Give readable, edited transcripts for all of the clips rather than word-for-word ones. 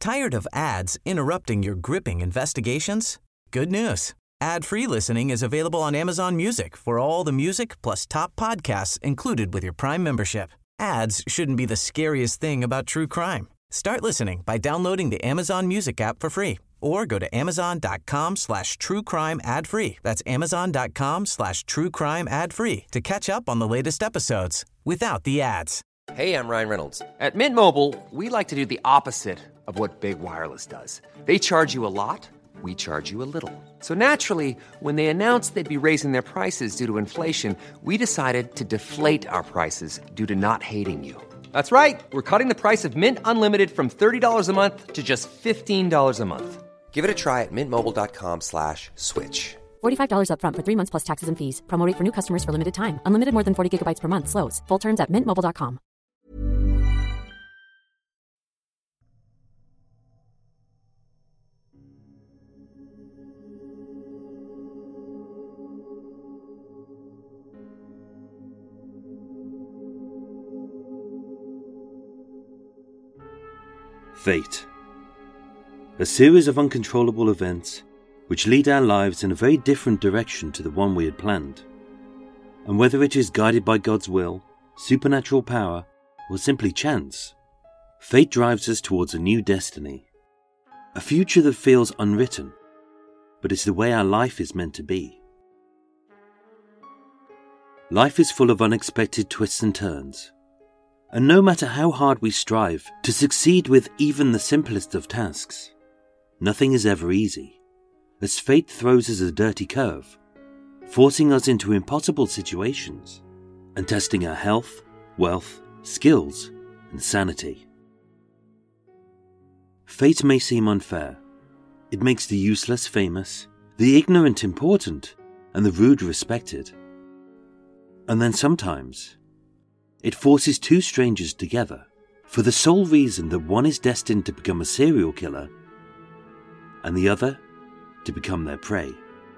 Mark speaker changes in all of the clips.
Speaker 1: Tired of ads interrupting your gripping investigations? Good news. Ad-free listening is available on Amazon Music for all the music plus top podcasts included with your Prime membership. Ads shouldn't be the scariest thing about true crime. Start listening by downloading the Amazon Music app for free or go to amazon.com/truecrime ad-free. That's amazon.com/truecrime ad-free to catch up on the latest episodes without the ads.
Speaker 2: Hey, I'm Ryan Reynolds. At Mint Mobile, we like to do the opposite of what Big Wireless does. They charge you a lot. We charge you a little. So naturally, when they announced they'd be raising their prices due to inflation, we decided to deflate our prices due to not hating you. That's right. We're cutting the price of Mint Unlimited from $30 a month to just $15 a month. Give it a try at mintmobile.com/switch.
Speaker 3: $45 up front for 3 months plus taxes and fees. Promo rate for new customers for limited time. Unlimited more than 40 gigabytes per month. Slows full terms at mintmobile.com.
Speaker 4: Fate. A series of uncontrollable events which lead our lives in a very different direction to the one we had planned. And whether it is guided by God's will, supernatural power, or simply chance, fate drives us towards a new destiny. A future that feels unwritten, but it's the way our life is meant to be. Life is full of unexpected twists and turns. And no matter how hard we strive to succeed with even the simplest of tasks, nothing is ever easy, as fate throws us a dirty curve, forcing us into impossible situations and testing our health, wealth, skills, and sanity. Fate may seem unfair. It makes the useless famous, the ignorant important, and the rude respected. And then sometimes, it forces two strangers together for the sole reason that one is destined to become a serial killer and the other to become their prey.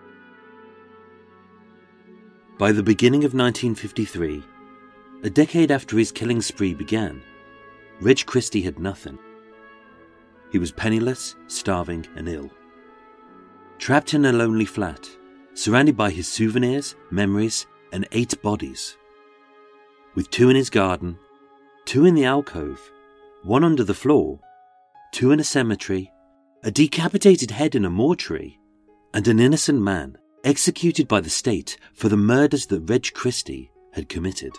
Speaker 4: By the beginning of 1953, a decade after his killing spree began, Reg Christie had nothing. He was penniless, starving, and ill. Trapped in a lonely flat, surrounded by his souvenirs, memories, and 8 bodies. With 2 in his garden, 2 in the alcove, 1 under the floor, 2 in a cemetery, a decapitated head in a mortuary, and an innocent man executed by the state for the murders that Reg Christie had committed.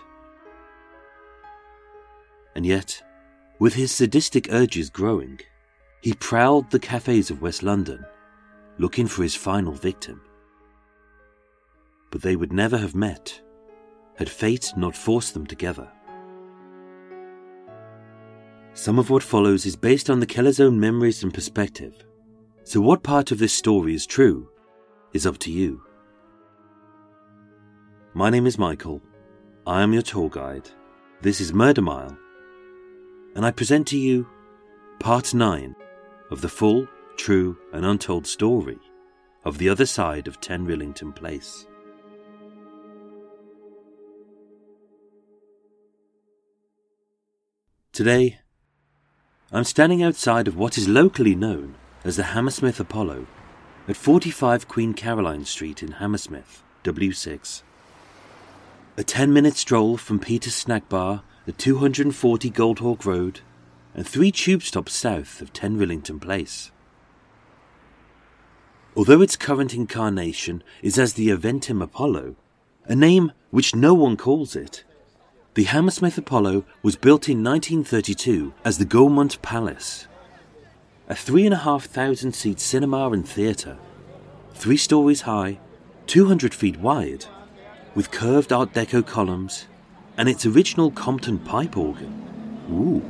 Speaker 4: And yet, with his sadistic urges growing, he prowled the cafes of West London, looking for his final victim. But they would never have met had fate not forced them together. Some of what follows is based on the killer's own memories and perspective, so what part of this story is true is up to you. My name is Michael, I am your tour guide, this is Murder Mile, and I present to you Part 9 of the full, true and untold story of the other side of 10 Rillington Place. Today, I'm standing outside of what is locally known as the Hammersmith Apollo at 45 Queen Caroline Street in Hammersmith, W6. A 10-minute stroll from Peter's Snack Bar at 240 Goldhawk Road and 3 tube stops south of 10 Rillington Place. Although its current incarnation is as the Aventim Apollo, a name which no one calls it, the Hammersmith Apollo was built in 1932 as the Gaumont Palace, a 3,500-seat cinema and theatre, 3 stories high, 200 feet wide, with curved Art Deco columns, and its original Compton pipe organ. Ooh.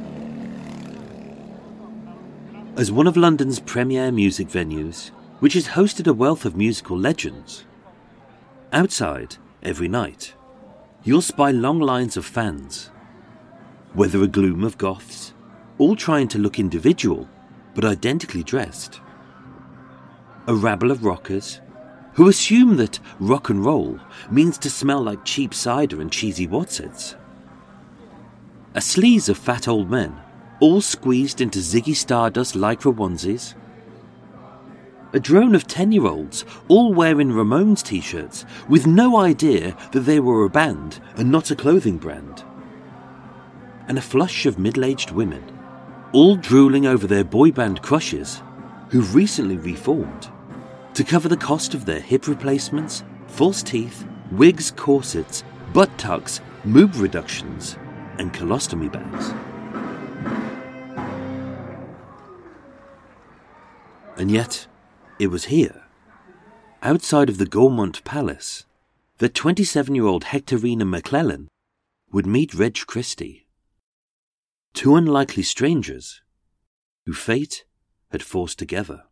Speaker 4: As one of London's premier music venues, which has hosted a wealth of musical legends, outside, every night, you'll spy long lines of fans, whether a gloom of goths, all trying to look individual but identically dressed, a rabble of rockers who assume that rock and roll means to smell like cheap cider and cheesy Wotsits, a sleaze of fat old men all squeezed into Ziggy Stardust lycra onesies. A drone of 10-year-olds, all wearing Ramones t-shirts, with no idea that they were a band and not a clothing brand. And a flush of middle-aged women, all drooling over their boy band crushes, who've recently reformed, to cover the cost of their hip replacements, false teeth, wigs, corsets, butt tucks, moob reductions, and colostomy bags. And yet, it was here, outside of the Gaumont Palace, that 27-year-old Hectorina McClellan would meet Reg Christie. Two unlikely strangers who fate had forced together.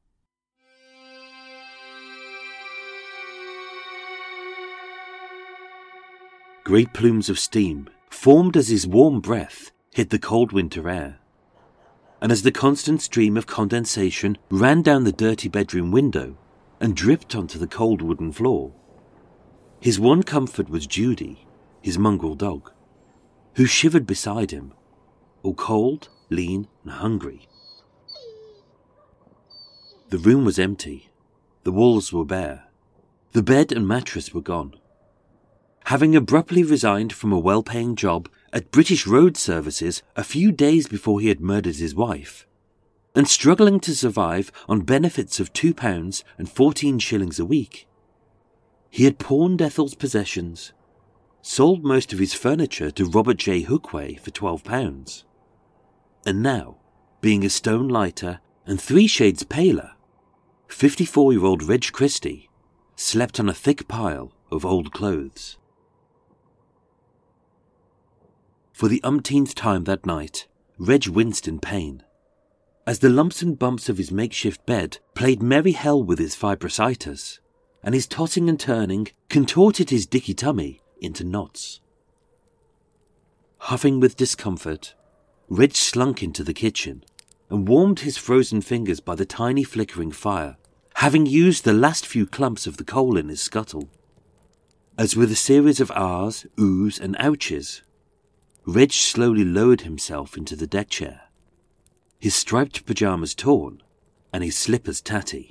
Speaker 4: Great plumes of steam formed as his warm breath hit the cold winter air, and as the constant stream of condensation ran down the dirty bedroom window and dripped onto the cold wooden floor. His one comfort was Judy, his mongrel dog, who shivered beside him, all cold, lean, and hungry. The room was empty. The walls were bare. The bed and mattress were gone. Having abruptly resigned from a well-paying job at British Road Services a few days before he had murdered his wife, and struggling to survive on benefits of £2 and 14 shillings a week, he had pawned Ethel's possessions, sold most of his furniture to Robert J. Hookway for £12, and now, being a stone lighter and 3 shades paler, 54-year-old Reg Christie slept on a thick pile of old clothes. For the umpteenth time that night, Reg winced in pain, as the lumps and bumps of his makeshift bed played merry hell with his fibrositis, and his tossing and turning contorted his dicky tummy into knots. Huffing with discomfort, Reg slunk into the kitchen and warmed his frozen fingers by the tiny flickering fire, having used the last few clumps of the coal in his scuttle. As with a series of ahs, oohs, and ouches, Reg slowly lowered himself into the deck chair, his striped pyjamas torn and his slippers tatty.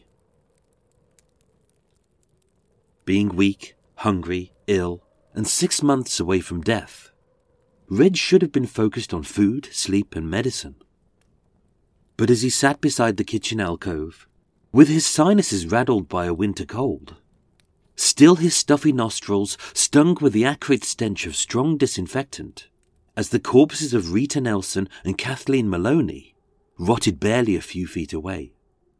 Speaker 4: Being weak, hungry, ill, and 6 months away from death, Reg should have been focused on food, sleep, and medicine. But as he sat beside the kitchen alcove, with his sinuses rattled by a winter cold, still his stuffy nostrils stung with the acrid stench of strong disinfectant, as the corpses of Rita Nelson and Kathleen Maloney rotted barely a few feet away.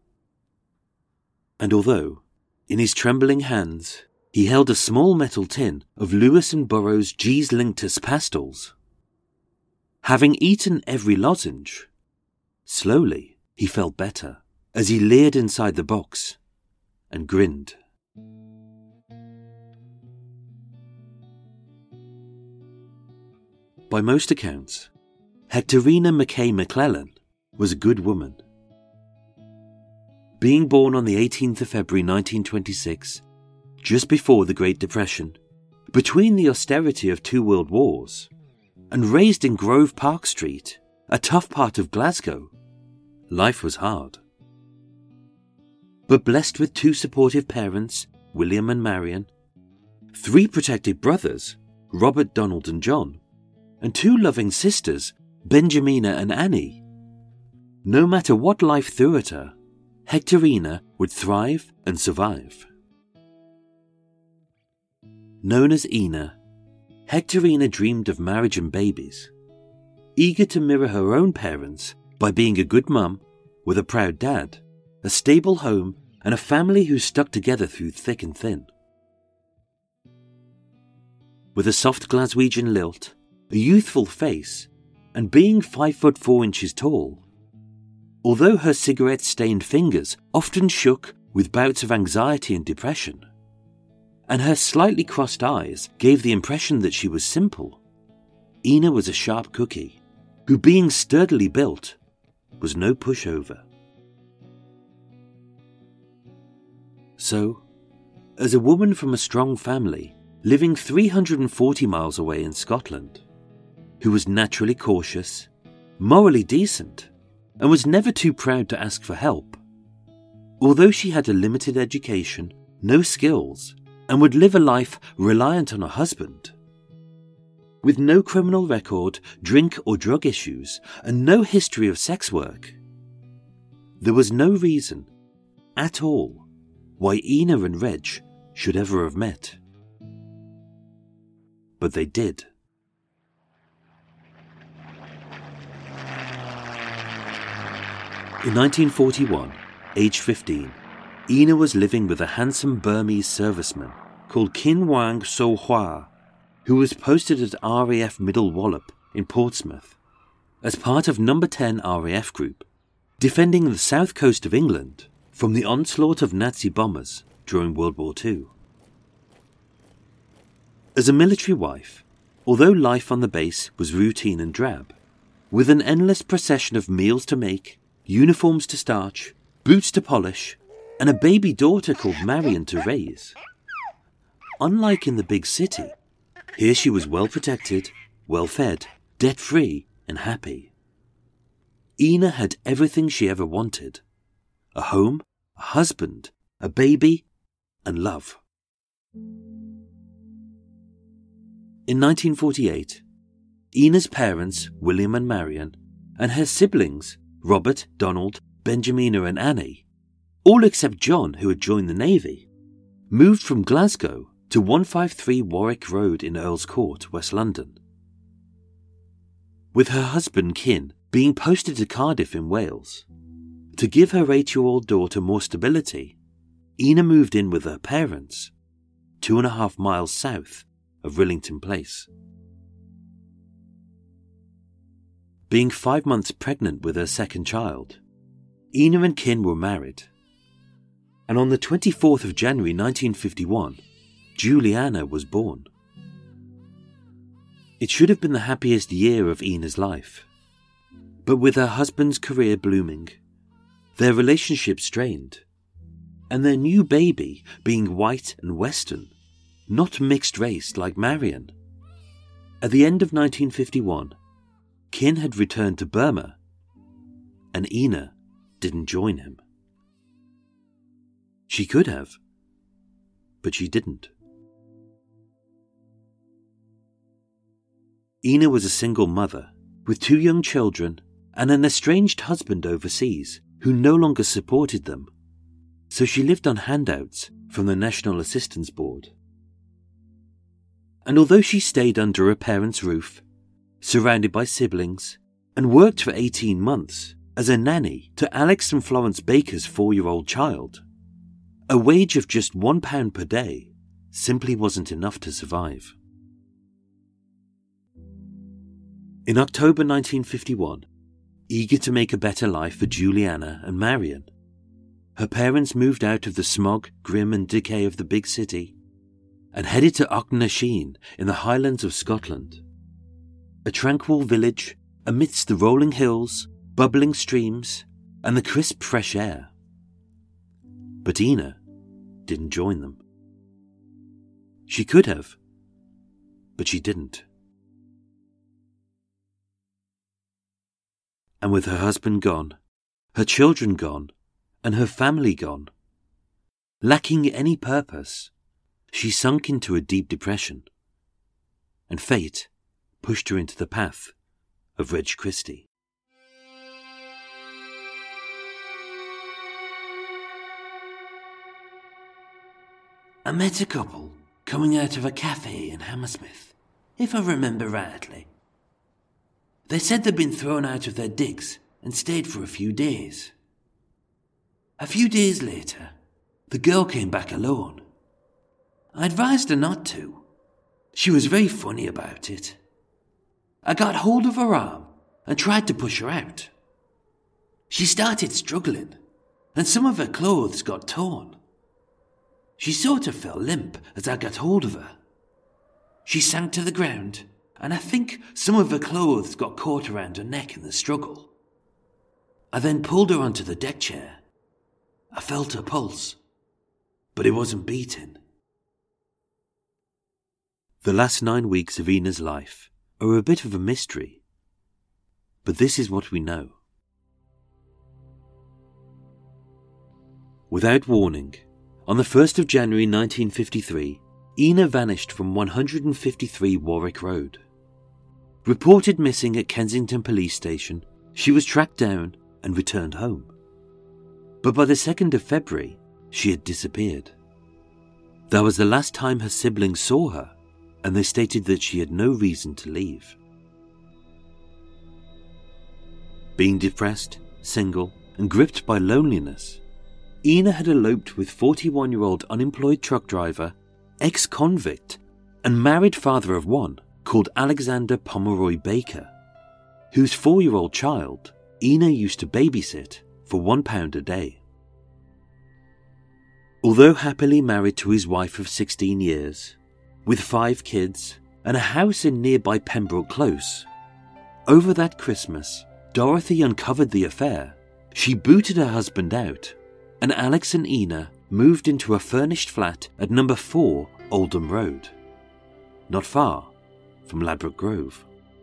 Speaker 4: And although, in his trembling hands, he held a small metal tin of Lewis and Burroughs' G's Linctus pastils, having eaten every lozenge, slowly he felt better as he leered inside the box and grinned. By most accounts, Hectorina Mackay McClellan was a good woman. Being born on the 18th of February 1926, just before the Great Depression, between the austerity of 2 world wars, and raised in Grove Park Street, a tough part of Glasgow, life was hard. But blessed with 2 supportive parents, William and Marion, 3 protective brothers, Robert, Donald and John, and 2 loving sisters, Benjamina and Annie. No matter what life threw at her, Hectorina would thrive and survive. Known as Ina, Hectorina dreamed of marriage and babies, eager to mirror her own parents by being a good mum with a proud dad, a stable home, and a family who stuck together through thick and thin. With a soft Glaswegian lilt, a youthful face, and being 5'4" tall, although her cigarette-stained fingers often shook with bouts of anxiety and depression, and her slightly crossed eyes gave the impression that she was simple, Ina was a sharp cookie, who, being sturdily built, was no pushover. So, as a woman from a strong family, living 340 miles away in Scotland, who was naturally cautious, morally decent, and was never too proud to ask for help. Although she had a limited education, no skills, and would live a life reliant on her husband. With no criminal record, drink or drug issues, and no history of sex work, there was no reason at all why Ina and Reg should ever have met. But they did. In 1941, age 15, Ina was living with a handsome Burmese serviceman called Kin Wang So Hwa, who was posted at RAF Middle Wallop in Portsmouth as part of No. 10 RAF Group, defending the south coast of England from the onslaught of Nazi bombers during World War II. As a military wife, although life on the base was routine and drab, with an endless procession of meals to make, uniforms to starch, boots to polish, and a baby daughter called Marion to raise. Unlike in the big city, here she was well protected, well fed, debt-free, and happy. Ina had everything she ever wanted: a home, a husband, a baby, and love. In 1948, Ina's parents, William and Marion, and her siblings, Robert, Donald, Benjamina, and Annie, all except John, who had joined the Navy, moved from Glasgow to 153 Warwick Road in Earl's Court, West London. With her husband, Kin, being posted to Cardiff in Wales. To give her 8-year-old daughter more stability, Ina moved in with her parents, 2.5 miles south of Rillington Place. Being 5 months pregnant with her second child, Ina and Kin were married, and on the 24th of January 1951, Juliana was born. It should have been the happiest year of Ina's life, but with her husband's career blooming, their relationship strained, and their new baby being white and Western, not mixed race like Marion. At the end of 1951, Kin had returned to Burma, and Ina didn't join him. She could have, but she didn't. Ina was a single mother with 2 young children and an estranged husband overseas who no longer supported them, so she lived on handouts from the National Assistance Board. And although she stayed under her parents' roof, surrounded by siblings, and worked for 18 months as a nanny to Alex and Florence Baker's 4-year-old child, a wage of just £1 per day simply wasn't enough to survive. In October 1951, eager to make a better life for Juliana and Marion, her parents moved out of the smog, grim and decay of the big city and headed to Auchnasheen in the Highlands of Scotland, a tranquil village amidst the rolling hills, bubbling streams, and the crisp fresh air. But Ina didn't join them. She could have, but she didn't. And with her husband gone, her children gone, and her family gone, lacking any purpose, she sunk into a deep depression, and fate pushed her into the path of Reg Christie. I met a couple coming out of a cafe in Hammersmith, if I remember rightly. They said they'd been thrown out of their digs and stayed for a few days. A few days later, the girl came back alone. I advised her not to. She was very funny about it. I got hold of her arm and tried to push her out. She started struggling, and some of her clothes got torn. She sort of fell limp as I got hold of her. She sank to the ground, and I think some of her clothes got caught around her neck in the struggle. I then pulled her onto the deck chair. I felt her pulse, but it wasn't beating. The last 9 weeks of Ina's life are a bit of a mystery. but this is what we know. Without warning, on the 1st of January 1953, Ina vanished from 153 Warwick Road. Reported missing at Kensington Police Station, she was tracked down and returned home. But by the 2nd of February, she had disappeared. That was the last time her siblings saw her, and they stated that she had no reason to leave. Being depressed, single, and gripped by loneliness, Ina had eloped with 41-year-old unemployed truck driver, ex-convict, and married father of one called Alexander Pomeroy Baker, whose 4-year-old child Ina used to babysit for £1 a day. Although happily married to his wife of 16 years, with 5 kids and a house in nearby Pembroke Close, over that Christmas, Dorothy uncovered the affair. She booted her husband out, and Alex and Ina moved into a furnished flat at number 4 Oldham Road, not far from Ladbroke Grove.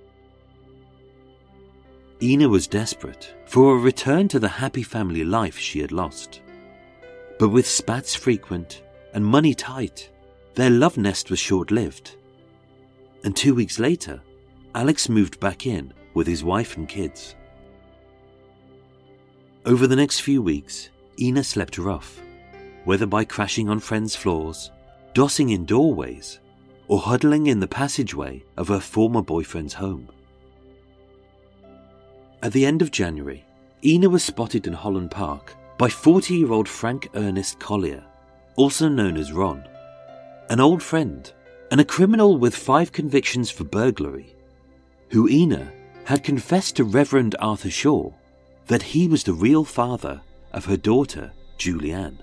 Speaker 4: Ina was desperate for a return to the happy family life she had lost. But with spats frequent and money tight, their love nest was short-lived. And 2 weeks later, Alex moved back in with his wife and kids. Over the next few weeks, Ina slept rough, whether by crashing on friends' floors, dossing in doorways, or huddling in the passageway of her former boyfriend's home. At the end of January, Ina was spotted in Holland Park by 40-year-old Frank Ernest Collier, also known as Ron, an old friend and a criminal with 5 convictions for burglary, who Ina had confessed to Reverend Arthur Shaw that he was the real father of her daughter, Julianne.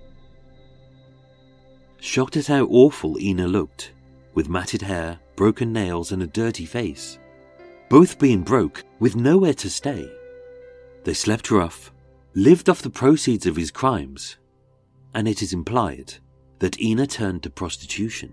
Speaker 4: Shocked at how awful Ina looked, with matted hair, broken nails and a dirty face, both being broke with nowhere to stay, they slept rough, lived off the proceeds of his crimes, and it is implied that Ina turned to prostitution.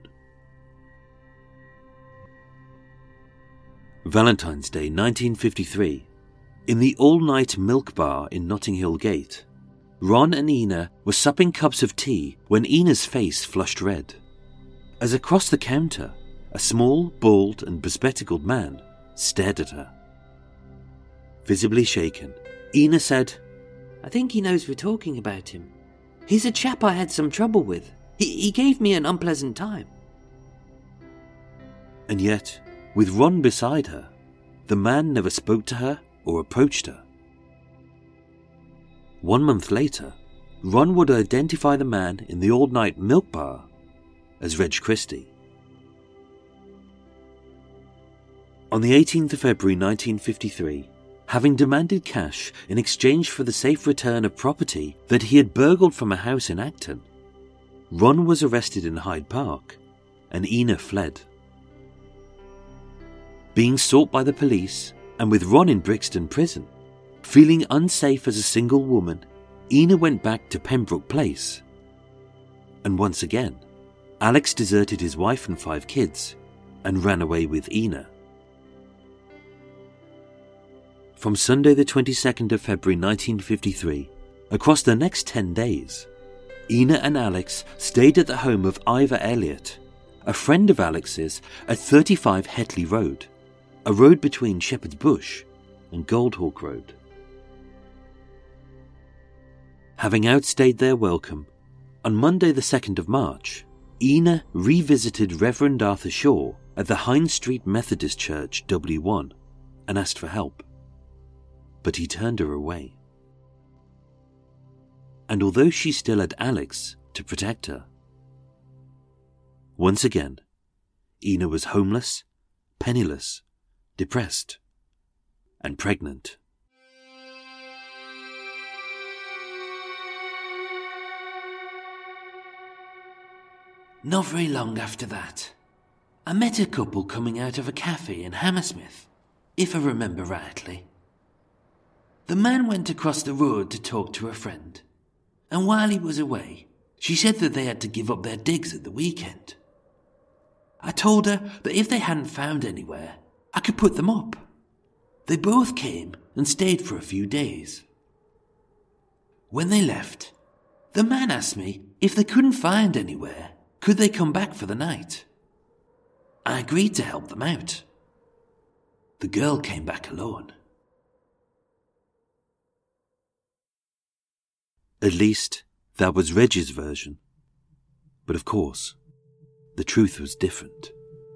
Speaker 4: Valentine's Day 1953, in the all-night Milk Bar in Notting Hill Gate, Ron and Ina were supping cups of tea when Ina's face flushed red, as across the counter, a small, bald and bespectacled man stared at her. Visibly shaken, Ina said,
Speaker 5: "I think he knows we're talking about him. He's a chap I had some trouble with. He gave me an unpleasant time."
Speaker 4: And yet, with Ron beside her, the man never spoke to her or approached her. 1 month later, Ron would identify the man in the all-night Milk Bar as Reg Christie. On the 18th of February 1953, having demanded cash in exchange for the safe return of property that he had burgled from a house in Acton, Ron was arrested in Hyde Park and Ina fled. Being sought by the police and with Ron in Brixton Prison, feeling unsafe as a single woman, Ina went back to Pembroke Place. And once again, Alex deserted his wife and 5 kids and ran away with Ina. From Sunday the 22nd of February 1953, across the next 10 days, Ina and Alex stayed at the home of Ivor Elliott, a friend of Alex's at 35 Hetley Road, a road between Shepherd's Bush and Goldhawk Road. Having outstayed their welcome, on Monday the 2nd of March, Ina revisited Reverend Arthur Shaw at the Hines Street Methodist Church, W1, and asked for help. But he turned her away. And although she still had Alex to protect her, once again, Ina was homeless, penniless, depressed, and pregnant.
Speaker 5: Not very long after that, I met a couple coming out of a cafe in Hammersmith, if I remember rightly. The man went across the road to talk to a friend, and while he was away, she said that they had to give up their digs at the weekend. I told her that if they hadn't found anywhere, I could put them up. They both came and stayed for a few days. When they left, the man asked me if they couldn't find anywhere, could they come back for the night? I agreed to help them out. The girl came back alone.
Speaker 4: At least, that was Reg's version. But of course, the truth was different.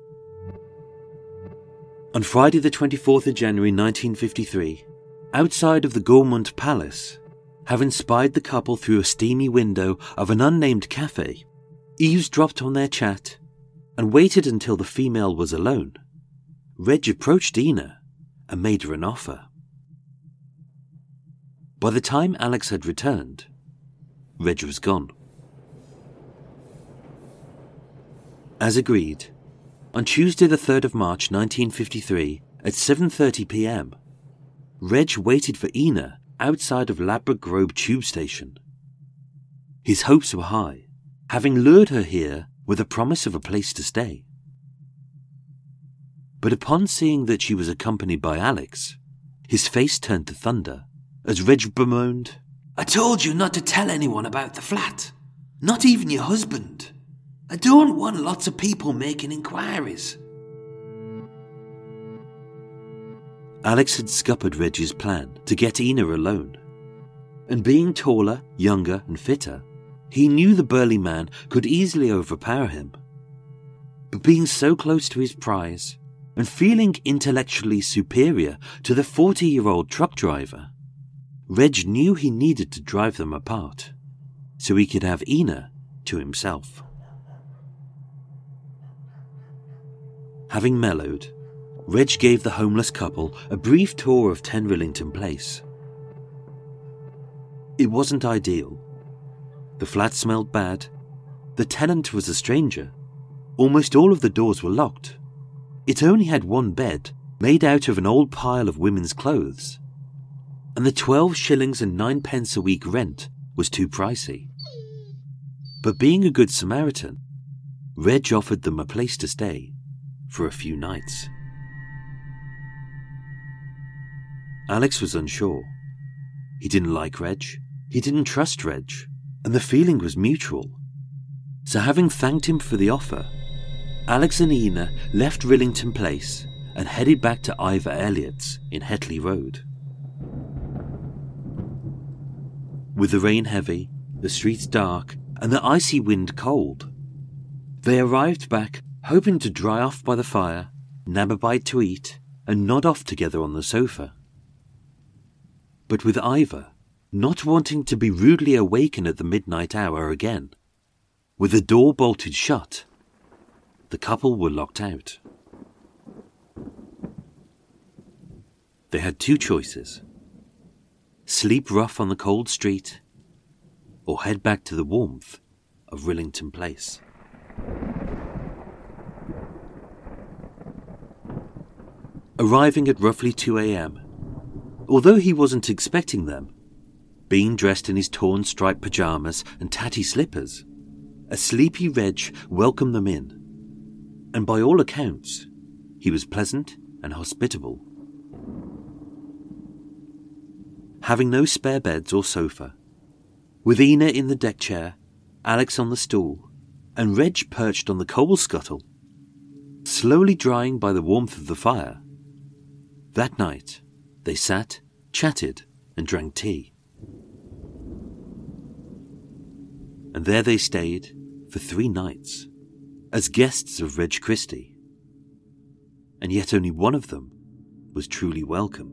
Speaker 4: On Friday the 24th of January 1953, outside of the Gaumont Palace, having spied the couple through a steamy window of an unnamed cafe, eavesdropped on their chat, and waited until the female was alone, Reg approached Ina and made her an offer. By the time Alex had returned, Reg was gone. As agreed, on Tuesday the 3rd of March 1953 at 7:30 p.m, Reg waited for Ina outside of Ladbroke Grove tube station. His hopes were high, having lured her here with a promise of a place to stay. But upon seeing that she was accompanied by Alex, his face turned to thunder as Reg bemoaned,
Speaker 5: "I told you not to tell anyone about the flat, not even your husband. I don't want lots of people making inquiries."
Speaker 4: Alex had scuppered Reg's plan to get Ina alone, and being taller, younger and fitter, he knew the burly man could easily overpower him. But being so close to his prize, and feeling intellectually superior to the 40-year-old truck driver, Reg knew he needed to drive them apart, so he could have Ina to himself. Having mellowed, Reg gave the homeless couple a brief tour of 10 Rillington Place. It wasn't ideal. The flat smelled bad, the tenant was a stranger, almost all of the doors were locked. It only had one bed, made out of an old pile of women's clothes, and the 12 shillings and 9 pence a week rent was too pricey. But being a good Samaritan, Reg offered them a place to stay for a few nights. Alex was unsure. He didn't like Reg, he didn't trust Reg, and the feeling was mutual. So having thanked him for the offer, Alex and Ina left Rillington Place and headed back to Ivor Elliott's in Hetley Road. With the rain heavy, the streets dark, and the icy wind cold, they arrived back hoping to dry off by the fire, nab a bite to eat, and nod off together on the sofa. But with Ivor not wanting to be rudely awakened at the midnight hour again, with the door bolted shut, the couple were locked out. They had two choices: sleep rough on the cold street, or head back to the warmth of Rillington Place. Arriving at roughly 2 a.m, although he wasn't expecting them, being dressed in his torn striped pyjamas and tatty slippers, a sleepy Reg welcomed them in, and by all accounts, he was pleasant and hospitable. Having no spare beds or sofa, with Ina in the deck chair, Alex on the stool, and Reg perched on the coal scuttle, slowly drying by the warmth of the fire, that night they sat, chatted, and drank tea. And there they stayed for 3 nights, as guests of Reg Christie. And yet only one of them was truly welcome.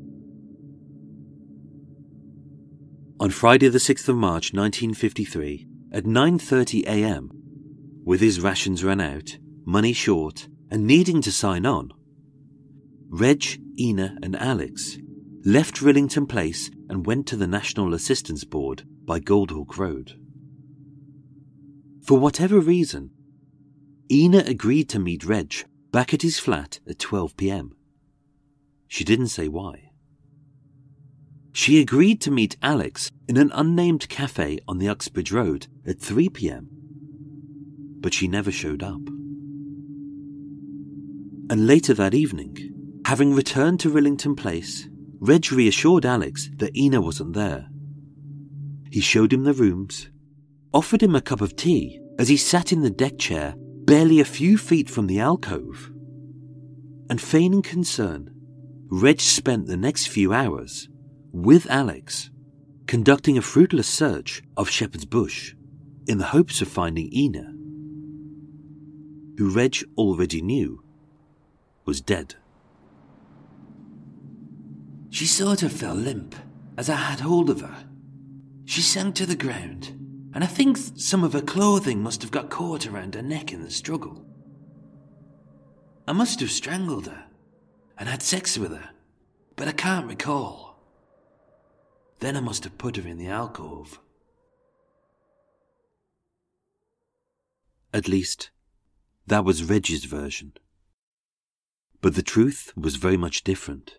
Speaker 4: On Friday the 6th of March 1953, at 9:30 a.m, with his rations run out, money short, and needing to sign on, Reg, Ina and Alex left Rillington Place and went to the National Assistance Board by Goldhawk Road. For whatever reason, Ina agreed to meet Reg back at his flat at 12 p.m. She didn't say why. She agreed to meet Alex in an unnamed cafe on the Uxbridge Road at 3 p.m, but she never showed up. And later that evening, Having returned to Rillington Place, Reg reassured Alex that Ina wasn't there. He showed him the rooms, offered him a cup of tea as he sat in the deck chair barely a few feet from the alcove. And feigning concern, Reg spent the next few hours with Alex conducting a fruitless search of Shepherd's Bush in the hopes of finding Ina, who Reg already knew was dead.
Speaker 5: She sort of fell limp as I had hold of her. She sank to the ground, and I think some of her clothing must have got caught around her neck in the struggle. I must have strangled her and had sex with her, but I can't recall. Then I must have put her in the alcove.
Speaker 4: At least, that was Reg's version. But the truth was very much different.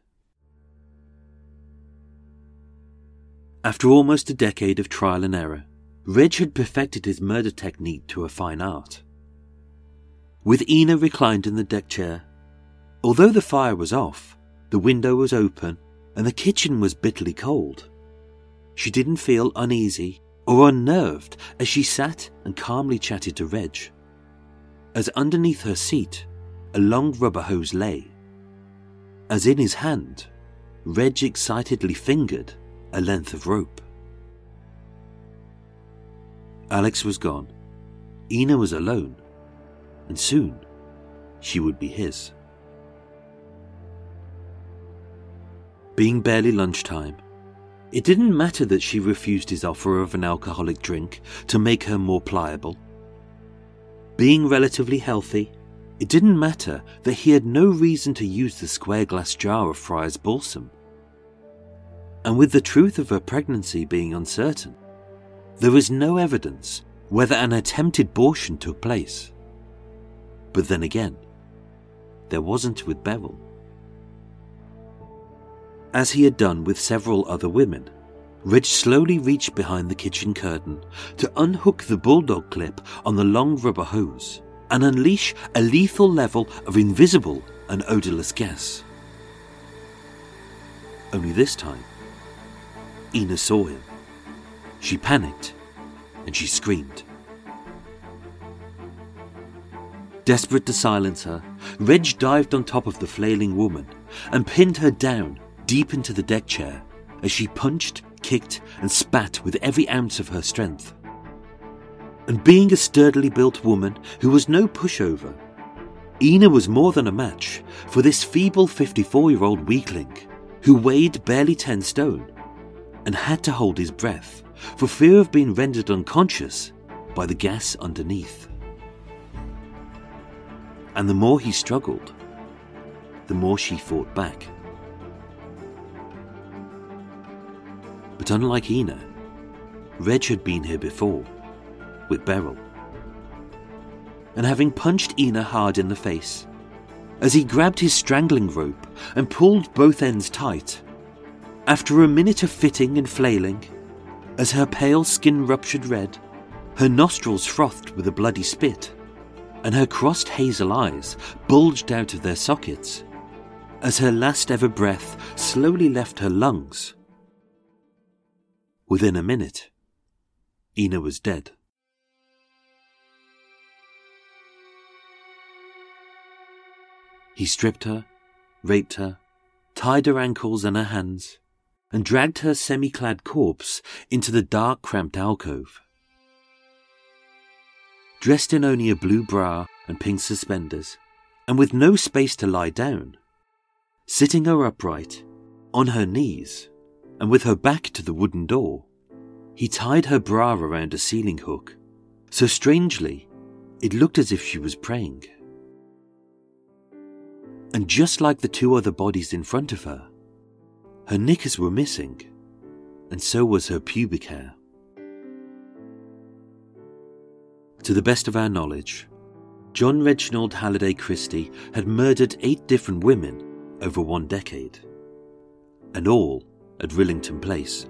Speaker 4: After almost a decade of trial and error, Reg had perfected his murder technique to a fine art. With Ina reclined in the deck chair, although the fire was off, the window was open, and the kitchen was bitterly cold, she didn't feel uneasy or unnerved as she sat and calmly chatted to Reg, as underneath her seat a long rubber hose lay. As in his hand, Reg excitedly fingered a length of rope. Alex was gone, Ina was alone, and soon she would be his. Being barely lunchtime, it didn't matter that she refused his offer of an alcoholic drink to make her more pliable. Being relatively healthy, it didn't matter that he had no reason to use the square glass jar of Friar's balsam. And with the truth of her pregnancy being uncertain, there was no evidence whether an attempted abortion took place. But then again, there wasn't with Beryl. As he had done with several other women, Reg slowly reached behind the kitchen curtain to unhook the bulldog clip on the long rubber hose and unleash a lethal level of invisible and odorless gas. Only this time, Ina saw him. She panicked and she screamed. Desperate to silence her, Reg dived on top of the flailing woman and pinned her down deep into the deck chair as she punched, kicked and spat with every ounce of her strength. And being a sturdily built woman who was no pushover, Ina was more than a match for this feeble 54-year-old weakling who weighed barely 10 stone and had to hold his breath for fear of being rendered unconscious by the gas underneath. And the more he struggled, the more she fought back. But unlike Ina, Reg had been here before, with Beryl. And having punched Ina hard in the face, as he grabbed his strangling rope and pulled both ends tight, after a minute of fitting and flailing, as her pale skin ruptured red, her nostrils frothed with a bloody spit, and her crossed hazel eyes bulged out of their sockets, as her last ever breath slowly left her lungs. Within a minute, Ina was dead. He stripped her, raped her, tied her ankles and her hands, and dragged her semi-clad corpse into the dark, cramped alcove. Dressed in only a blue bra and pink suspenders, and with no space to lie down, sitting her upright, on her knees, and with her back to the wooden door, he tied her bra around a ceiling hook, so strangely, it looked as if she was praying. And just like the two other bodies in front of her knickers were missing, and so was her pubic hair. To the best of our knowledge, John Reginald Halliday Christie had murdered 8 different women over 1 decade, and all at Rillington Place.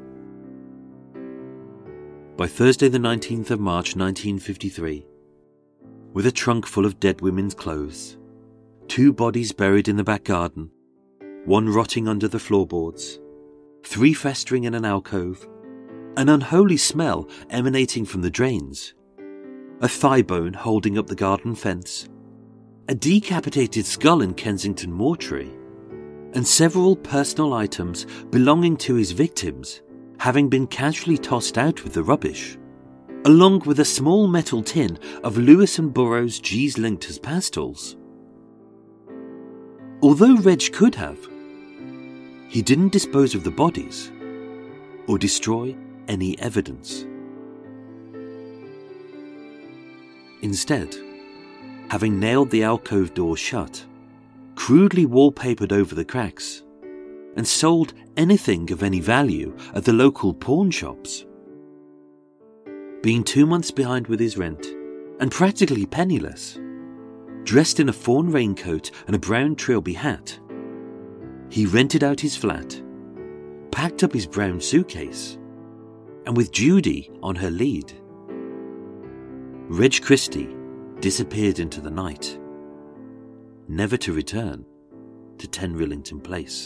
Speaker 4: By Thursday the 19th of March 1953, with a trunk full of dead women's clothes, 2 bodies buried in the back garden, one rotting under the floorboards, 3 festering in an alcove, an unholy smell emanating from the drains, a thigh bone holding up the garden fence, a decapitated skull in Kensington mortuary, and several personal items belonging to his victims having been casually tossed out with the rubbish, along with a small metal tin of Lewis and Burroughs Jeeves Linctus pastels. Although Reg could have, he didn't dispose of the bodies or destroy any evidence. Instead, having nailed the alcove door shut, crudely wallpapered over the cracks, and sold anything of any value at the local pawn shops. Being 2 months behind with his rent, and practically penniless, dressed in a fawn raincoat and a brown trilby hat, he rented out his flat, packed up his brown suitcase, and with Judy on her lead, Reg Christie disappeared into the night, never to return to 10 Rillington Place.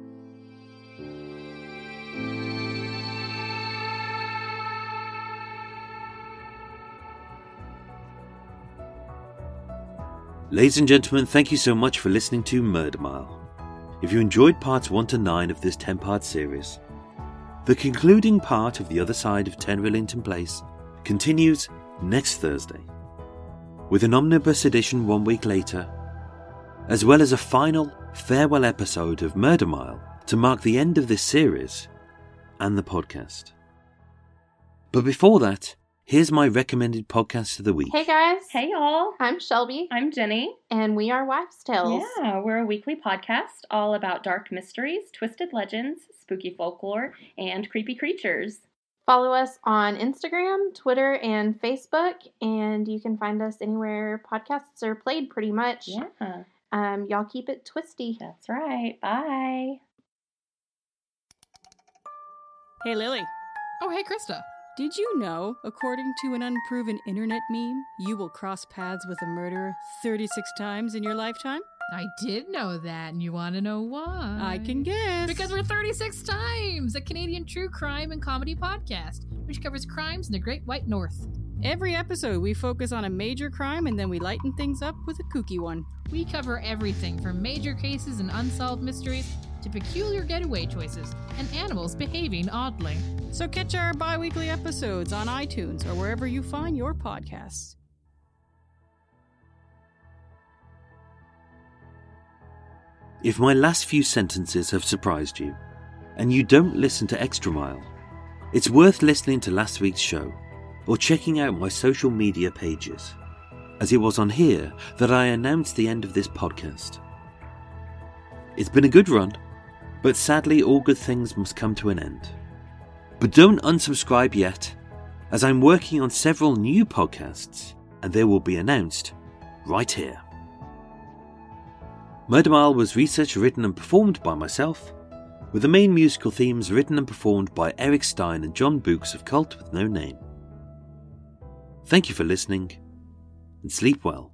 Speaker 4: Ladies and gentlemen, thank you so much for listening to Murder Mile. If you enjoyed parts 1 to 9 of this 10-part series, the concluding part of The Other Side of 10 Rillington Place continues next Thursday, with an omnibus edition 1 week later, as well as a final farewell episode of Murder Mile to mark the end of this series and the podcast. But before that, here's my recommended podcast of the week.
Speaker 6: Hey guys.
Speaker 7: Hey y'all.
Speaker 6: I'm Shelby.
Speaker 7: I'm Jenny.
Speaker 6: And we are Wives' Tales.
Speaker 7: Yeah, we're a weekly podcast all about dark mysteries, twisted legends, spooky folklore, and creepy creatures.
Speaker 6: Follow us on Instagram, Twitter, and Facebook, and you can find us anywhere podcasts are played pretty much.
Speaker 7: Yeah.
Speaker 6: Y'all keep it twisty.
Speaker 7: That's right. Bye.
Speaker 8: Hey, Lily.
Speaker 9: Oh, hey, Krista.
Speaker 8: Did you know, according to an unproven internet meme, you will cross paths with a murderer 36 times in your lifetime?
Speaker 9: I did know that, and you want to know why?
Speaker 8: I can guess.
Speaker 9: Because we're 36 Times, a Canadian true crime and comedy podcast, which covers crimes in the Great White North.
Speaker 8: Every episode, we focus on a major crime, and then we lighten things up with a kooky one.
Speaker 9: We cover everything from major cases and unsolved mysteries to peculiar getaway choices and animals behaving oddly.
Speaker 8: So catch our bi-weekly episodes on iTunes or wherever you find your podcasts.
Speaker 4: If my last few sentences have surprised you, and you don't listen to Extra Mile, it's worth listening to last week's show, or checking out my social media pages, as it was on here that I announced the end of this podcast. It's been a good run, but sadly all good things must come to an end. But don't unsubscribe yet, as I'm working on several new podcasts, and they will be announced right here. Murder Mile was researched, written and performed by myself, with the main musical themes written and performed by Eric Stein and John Books of Cult with No Name. Thank you for listening, and sleep well.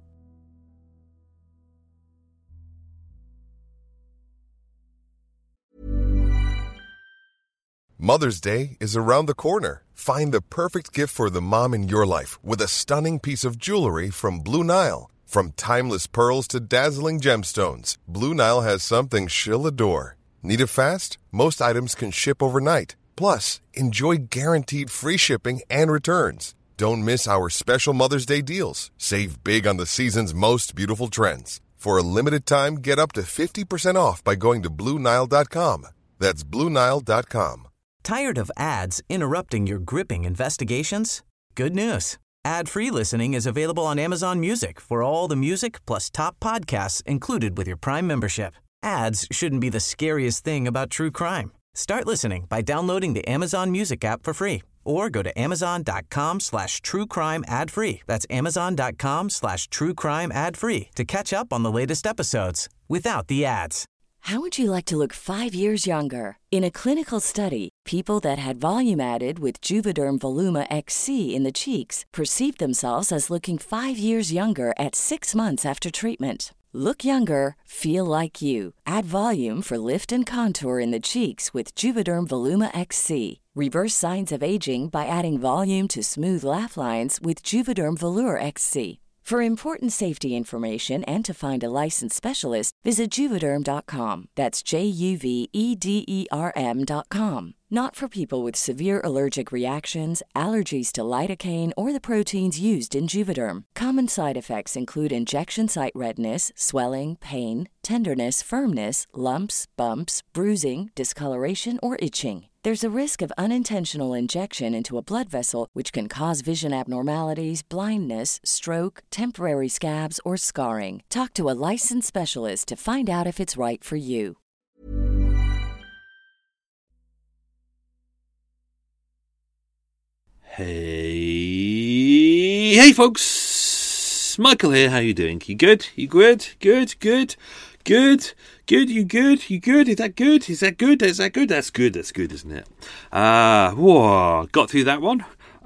Speaker 10: Mother's Day is around the corner. Find the perfect gift for the mom in your life with a stunning piece of jewelry from Blue Nile. From timeless pearls to dazzling gemstones, Blue Nile has something she'll adore. Need it fast? Most items can ship overnight. Plus, enjoy guaranteed free shipping and returns. Don't miss our special Mother's Day deals. Save big on the season's most beautiful trends. For a limited time, get up to 50% off by going to BlueNile.com. That's BlueNile.com.
Speaker 1: Tired of ads interrupting your gripping investigations? Good news. Ad-free listening is available on Amazon Music for all the music plus top podcasts included with your Prime membership. Ads shouldn't be the scariest thing about true crime. Start listening by downloading the Amazon Music app for free or go to amazon.com/truecrime ad-free. That's amazon.com/truecrime ad-free to catch up on the latest episodes without the ads.
Speaker 11: How would you like to look 5 years younger? In a clinical study, people that had volume added with Juvederm Voluma XC in the cheeks perceived themselves as looking 5 years younger at 6 months after treatment. Look younger, feel like you. Add volume for lift and contour in the cheeks with Juvederm Voluma XC. Reverse signs of aging by adding volume to smooth laugh lines with Juvederm Volure XC. For important safety information and to find a licensed specialist, visit Juvederm.com. That's JUVEDERM.com. Not for people with severe allergic reactions, allergies to lidocaine, or the proteins used in Juvederm. Common side effects include injection site redness, swelling, pain, tenderness, firmness, lumps, bumps, bruising, discoloration, or itching. There's a risk of unintentional injection into a blood vessel, which can cause vision abnormalities, blindness, stroke, temporary scabs, or scarring. Talk to a licensed specialist to find out if it's right for you.
Speaker 4: Hey folks, Michael here. How you doing? You good? You good? Good. You good? You good? Is that good? That's good, isn't it? Whoa, got through that one.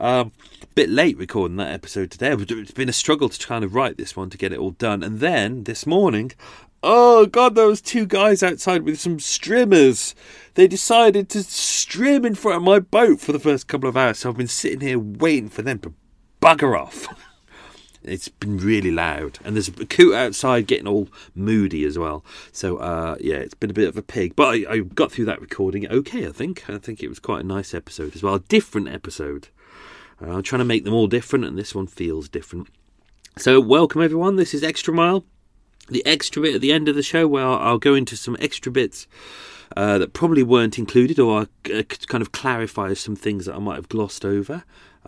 Speaker 4: Bit late recording that episode today. It's been a struggle to kind of write this one to get it all done. And then this morning, oh God, there was two guys outside with some strimmers. They decided to strim in front of my boat for the first couple of hours. So I've been sitting here waiting for them to bugger off. It's been really loud. And there's a coot outside getting all moody as well. So, yeah, it's been a bit of a pig. But I got through that recording okay, I think. I think it was quite a nice episode as well. A different episode. I'm trying to make them all different, and this one feels different. So, welcome everyone. This is Extra Mile. The extra bit at the end of the show where I'll go into some extra bits that probably weren't included, or kind of clarify some things that I might have glossed over.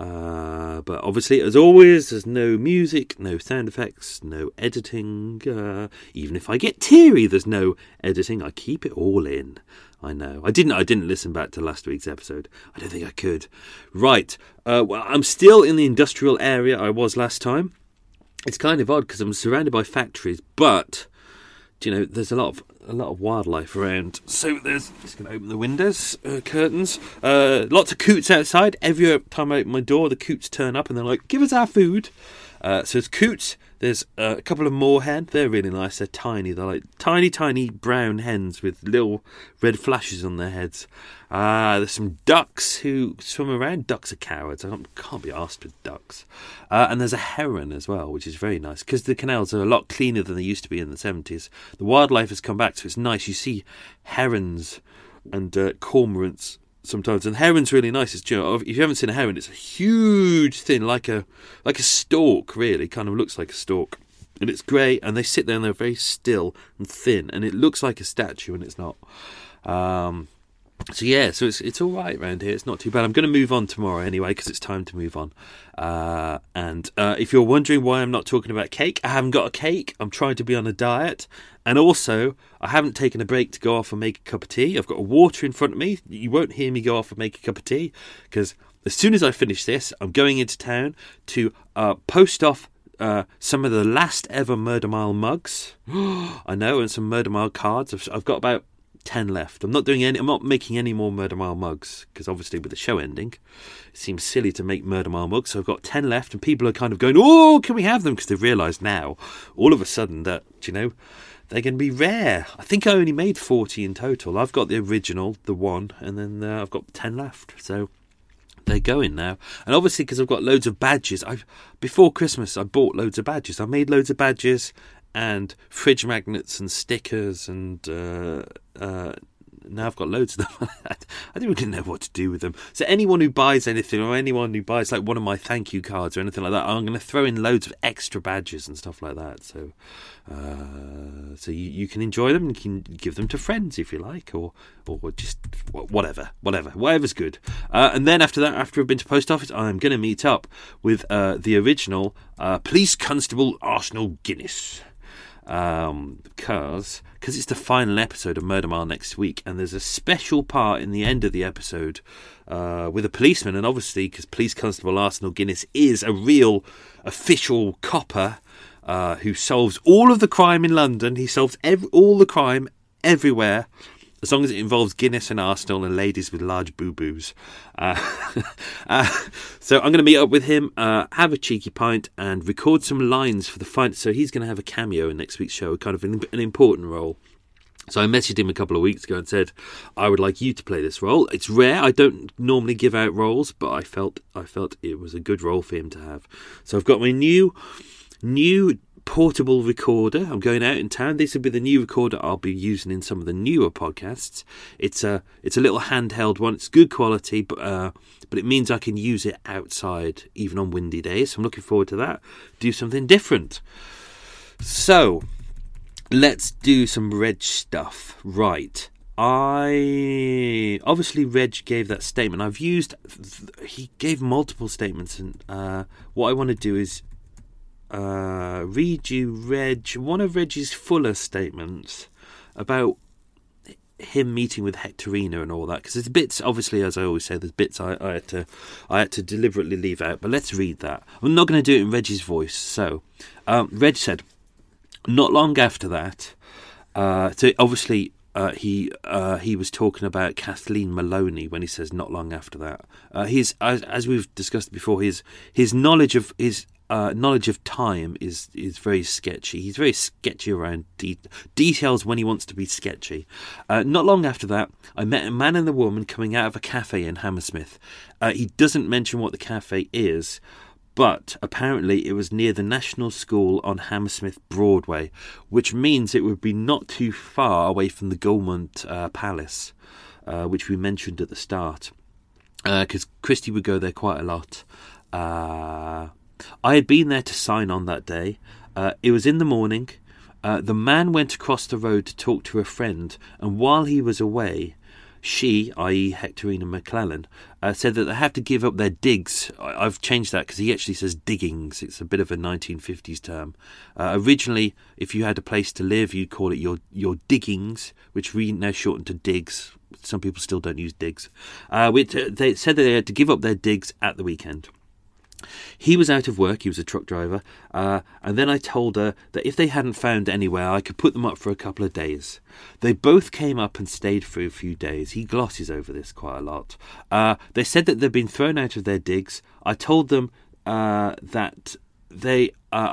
Speaker 4: But obviously, as always, there's no music, no sound effects, no editing. Even if I get teary, there's no editing. I keep it all in. I know. I didn't listen back to last week's episode. I don't think I could. Right. Well, I'm still in the industrial area I was last time. It's kind of odd because I'm surrounded by factories, but you know, there's a lot of wildlife around. So just going to open the windows, curtains. Lots of coots outside. Every time I open my door, the coots turn up and they're like, "Give us our food." So there's coots. There's a couple of moorhen. They're really nice. They're tiny. They're like tiny brown hens with little red flashes on their heads. There's some ducks who swim around. Ducks are cowards. I can't be arsed with ducks. And there's a heron as well, which is very nice because the canals are a lot cleaner than they used to be in the 70s. The wildlife has come back, so it's nice. You see herons and cormorants sometimes, and heron's really nice. It's, you know, if you haven't seen a heron, it's a huge thing, like a stork, really. Kind of looks like a stork, and it's grey, and they sit there and they're very still and thin, and it looks like a statue, and it's not. So yeah, so it's all right around here. It's not too bad. I'm going to move on tomorrow anyway because it's time to move on. And if you're wondering why I'm not talking about cake, I haven't got a cake. I'm trying to be on a diet. And also, I haven't taken a break to go off and make a cup of tea. I've got water in front of me. You won't hear me go off and make a cup of tea because as soon as I finish this, I'm going into town to post off some of the last ever Murder Mile mugs. I know, and some Murder Mile cards. I've got about 10 left. I'm not making any more Murder Mile mugs because obviously with the show ending, it seems silly to make Murder Mile mugs. So I've got 10 left, and people are kind of going, "Oh, can we have them?" Because they've realised now, all of a sudden, that they're going to be rare. I think I only made 40 in total. I've got the original, the one, and then I've got 10 left. So they're going now. And obviously, because I've got loads of badges, before Christmas I bought loads of badges. I made loads of badges and fridge magnets and stickers, and now I've got loads of them. I don't really know what to do with them. So anyone who buys anything, or anyone who buys like one of my thank you cards or anything like that, I'm going to throw in loads of extra badges and stuff like that. So you can enjoy them. You can give them to friends if you like, or just whatever's good. And then after that, after I've been to post office, I'm going to meet up with the original Police Constable Arsenal Guinness. Because it's the final episode of Murder Mile next week, and there's a special part in the end of the episode with a policeman, and obviously because Police Constable Arsenal Guinness is a real official copper who solves all of the crime in London. He solves all the crime everywhere, as long as it involves Guinness and Arsenal and ladies with large boo-boos. So So I'm going to meet up with him, have a cheeky pint, and record some lines for the final. So he's going to have a cameo in next week's show, kind of an important role. So I messaged him a couple of weeks ago and said, I would like you to play this role. It's rare. I don't normally give out roles, but I felt it was a good role for him to have. So I've got my new portable recorder. I'm going out in town. This will be the new recorder I'll be using in some of the newer podcasts. It's a little handheld one. It's good quality, but it means I can use it outside even on windy days. So I'm looking forward to that. Do something different. So let's do some Reg stuff. Right. Obviously Reg gave that statement. He gave multiple statements, and what I want to do is read you one of Reg's fuller statements about him meeting with Hectorina and all that, because there's bits, obviously, as I always say, there's bits I had to deliberately leave out, but let's read that. I'm not going to do it in Reg's voice. So Reg said, not long after that, so obviously he was talking about Kathleen Maloney when he says not long after that. As we've discussed before, his knowledge of time is very sketchy. He's very sketchy around details when he wants to be sketchy. Not long after that, I met a man and a woman coming out of a cafe in Hammersmith. He doesn't mention what the cafe is, but apparently it was near the National School on Hammersmith Broadway, which means it would be not too far away from the Gaumont Palace, which we mentioned at the start, because Christy would go there quite a lot. I had been there to sign on that day. It was in the morning. The man went across the road to talk to a friend, and while he was away, she, i.e. Hectorina McClellan, said that they have to give up their digs. I've changed that because he actually says diggings. It's a bit of a 1950s term. Originally, if you had a place to live, you'd call it your diggings, which we now shortened to digs. Some people still don't use digs. They said that they had to give up their digs at the weekend. He was out of work, he was a truck driver, and then I told her that if they hadn't found anywhere, I could put them up for a couple of days. They both came up and stayed for a few days. He glosses over this quite a lot. They said that they'd been thrown out of their digs. I told them that they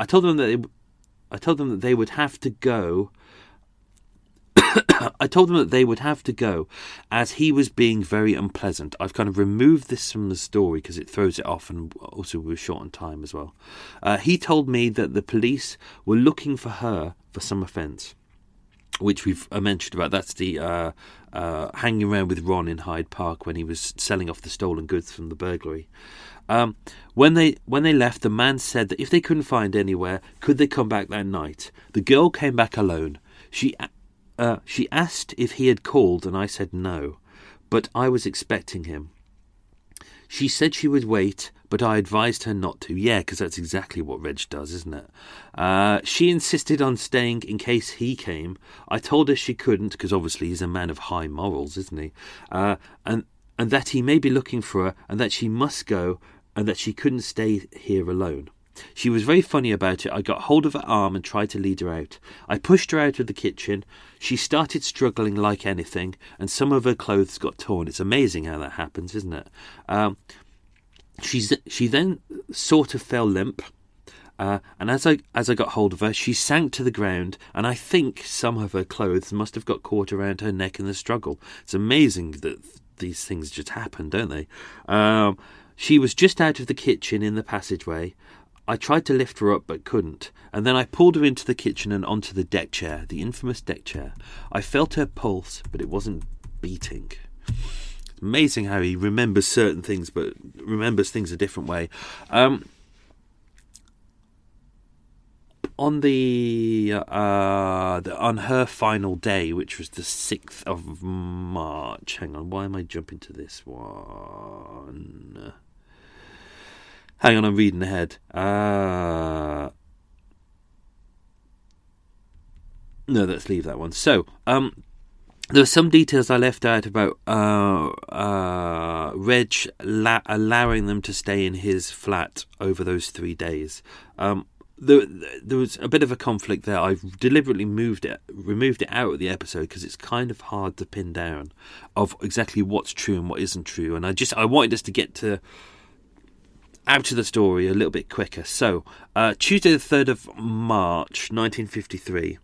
Speaker 4: would have to go. I told them that they would have to go as he was being very unpleasant. I've kind of removed this from the story because it throws it off, and also we were short on time as well. He told me that the police were looking for her for some offence, which we've mentioned about. That's the hanging around with Ron in Hyde Park when he was selling off the stolen goods from the burglary. When they left, the man said that if they couldn't find anywhere, could they come back that night? The girl came back alone. She asked if he had called, and I said no, but I was expecting him. She said she would wait, but I advised her not to. Yeah, because that's exactly what Reg does, isn't it? She insisted on staying in case he came. I told her she couldn't, because obviously he's a man of high morals, isn't he? And that he may be looking for her, and that she must go, and that she couldn't stay here alone. She was very funny about it. I got hold of her arm and tried to lead her out. I pushed her out of the kitchen. She started struggling like anything, and some of her clothes got torn. It's amazing how that happens, isn't it? She then sort of fell limp, and as I got hold of her, she sank to the ground, and I think some of her clothes must have got caught around her neck in the struggle. It's amazing that these things just happen, don't they? She was just out of the kitchen in the passageway. I tried to lift her up but couldn't, and then I pulled her into the kitchen and onto the deck chair, the infamous deck chair. I felt her pulse, but it wasn't beating. It's amazing how he remembers certain things, but remembers things a different way. On her final day, which was the 6th of March. Hang on, why am I jumping to this one? Hang on, I'm reading ahead. No, let's leave that one. So, there were some details I left out about Reg allowing them to stay in his flat over those 3 days. There was a bit of a conflict there. I've deliberately removed it out of the episode because it's kind of hard to pin down of exactly what's true and what isn't true. And I wanted us to get to out to the story a little bit quicker. So, Tuesday the 3rd of March, 1953.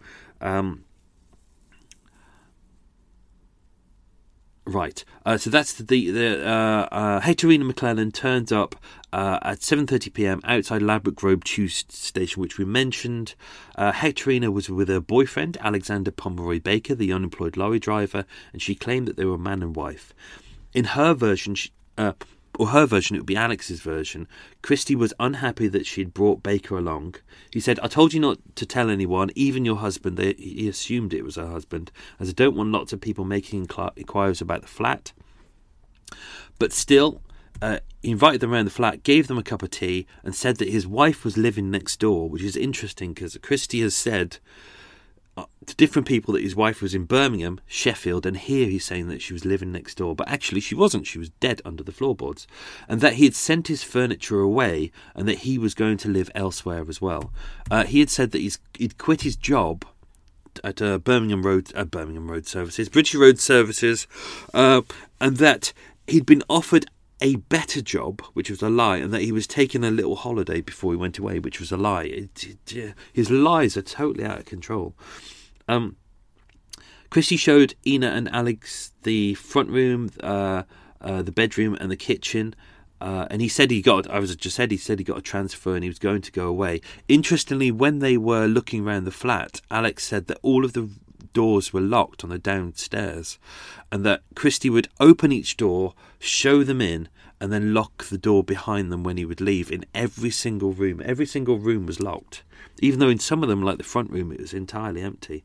Speaker 4: Right. So that's Hectorina McClellan turns up at 7:30 p.m. outside Ladbroke Grove Tube Station, which we mentioned. Hectorina was with her boyfriend, Alexander Pomeroy Baker, the unemployed lorry driver, and she claimed that they were man and wife. In her version, it would be Alex's version, Christie was unhappy that she'd brought Baker along. He said, "I told you not to tell anyone, even your husband." He assumed it was her husband, as I don't want lots of people making inquiries about the flat. But still, he invited them around the flat, gave them a cup of tea, and said that his wife was living next door, which is interesting because Christie has said to different people that his wife was in Birmingham, Sheffield, and here he's saying that she was living next door. But actually she wasn't. She was dead under the floorboards. And that he had sent his furniture away and that he was going to live elsewhere as well. He had said that he'd quit his job at British Road Services, and that he'd been offered a better job, which was a lie, and that he was taking a little holiday before he went away, which was a lie. His lies are totally out of control. Christie showed Ina and Alex the front room, the bedroom, and the kitchen. And he said he got a transfer and he was going to go away. Interestingly, when they were looking around the flat, Alex said that all of the doors were locked on the downstairs, and that Christie would open each door, show them in, and then lock the door behind them when he would leave. In every single room was locked, even though in some of them, like the front room, it was entirely empty.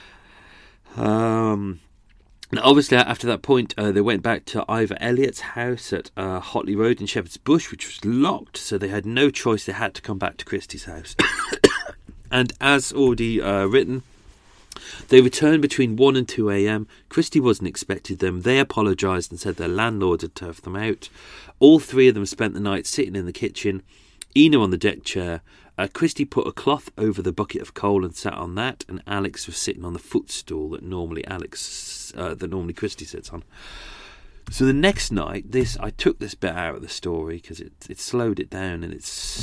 Speaker 4: Now, obviously, after that point, they went back to Ivor Elliott's house at Hotley Road in Shepherd's Bush, which was locked, so they had no choice. They had to come back to Christie's house. And as already written, they returned between 1 and 2 a.m. Christie wasn't expecting them. They apologised and said their landlord had turfed them out. All three of them spent the night sitting in the kitchen, Ina on the deck chair. Christie put a cloth over the bucket of coal and sat on that, and Alex was sitting on the footstool that normally Christie sits on. So the next night, I took this bit out of the story because it slowed it down, and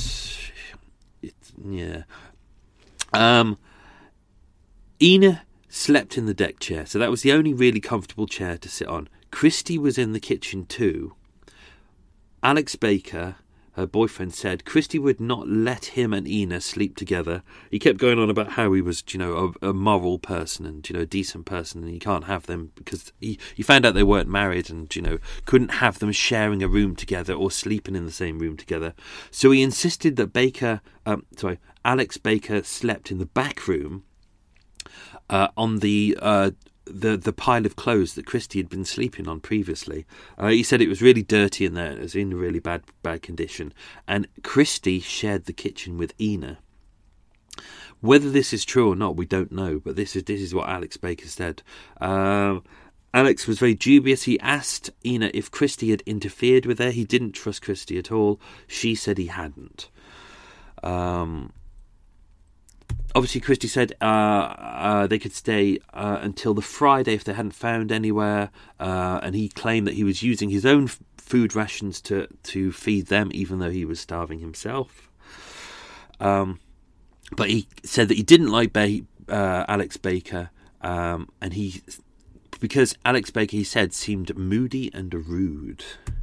Speaker 4: Ina slept in the deck chair, so that was the only really comfortable chair to sit on. Christie was in the kitchen too. Alex Baker, her boyfriend, said Christie would not let him and Ina sleep together. He kept going on about how he was, a moral person and, a decent person, and he can't have them because he found out they weren't married and, couldn't have them sharing a room together or sleeping in the same room together. So he insisted that Alex Baker slept in the back room, on the pile of clothes that Christie had been sleeping on previously. He said it was really dirty in there. It was in really bad condition. And Christie shared the kitchen with Ina. Whether this is true or not, we don't know. But this is what Alex Baker said. Alex was very dubious. He asked Ina if Christie had interfered with her. He didn't trust Christie at all. She said he hadn't. Obviously, Christie said they could stay until the Friday if they hadn't found anywhere, and he claimed that he was using his own food rations to feed them, even though he was starving himself. But he said that he didn't like Alex Baker, because Alex Baker, he said, seemed moody and rude.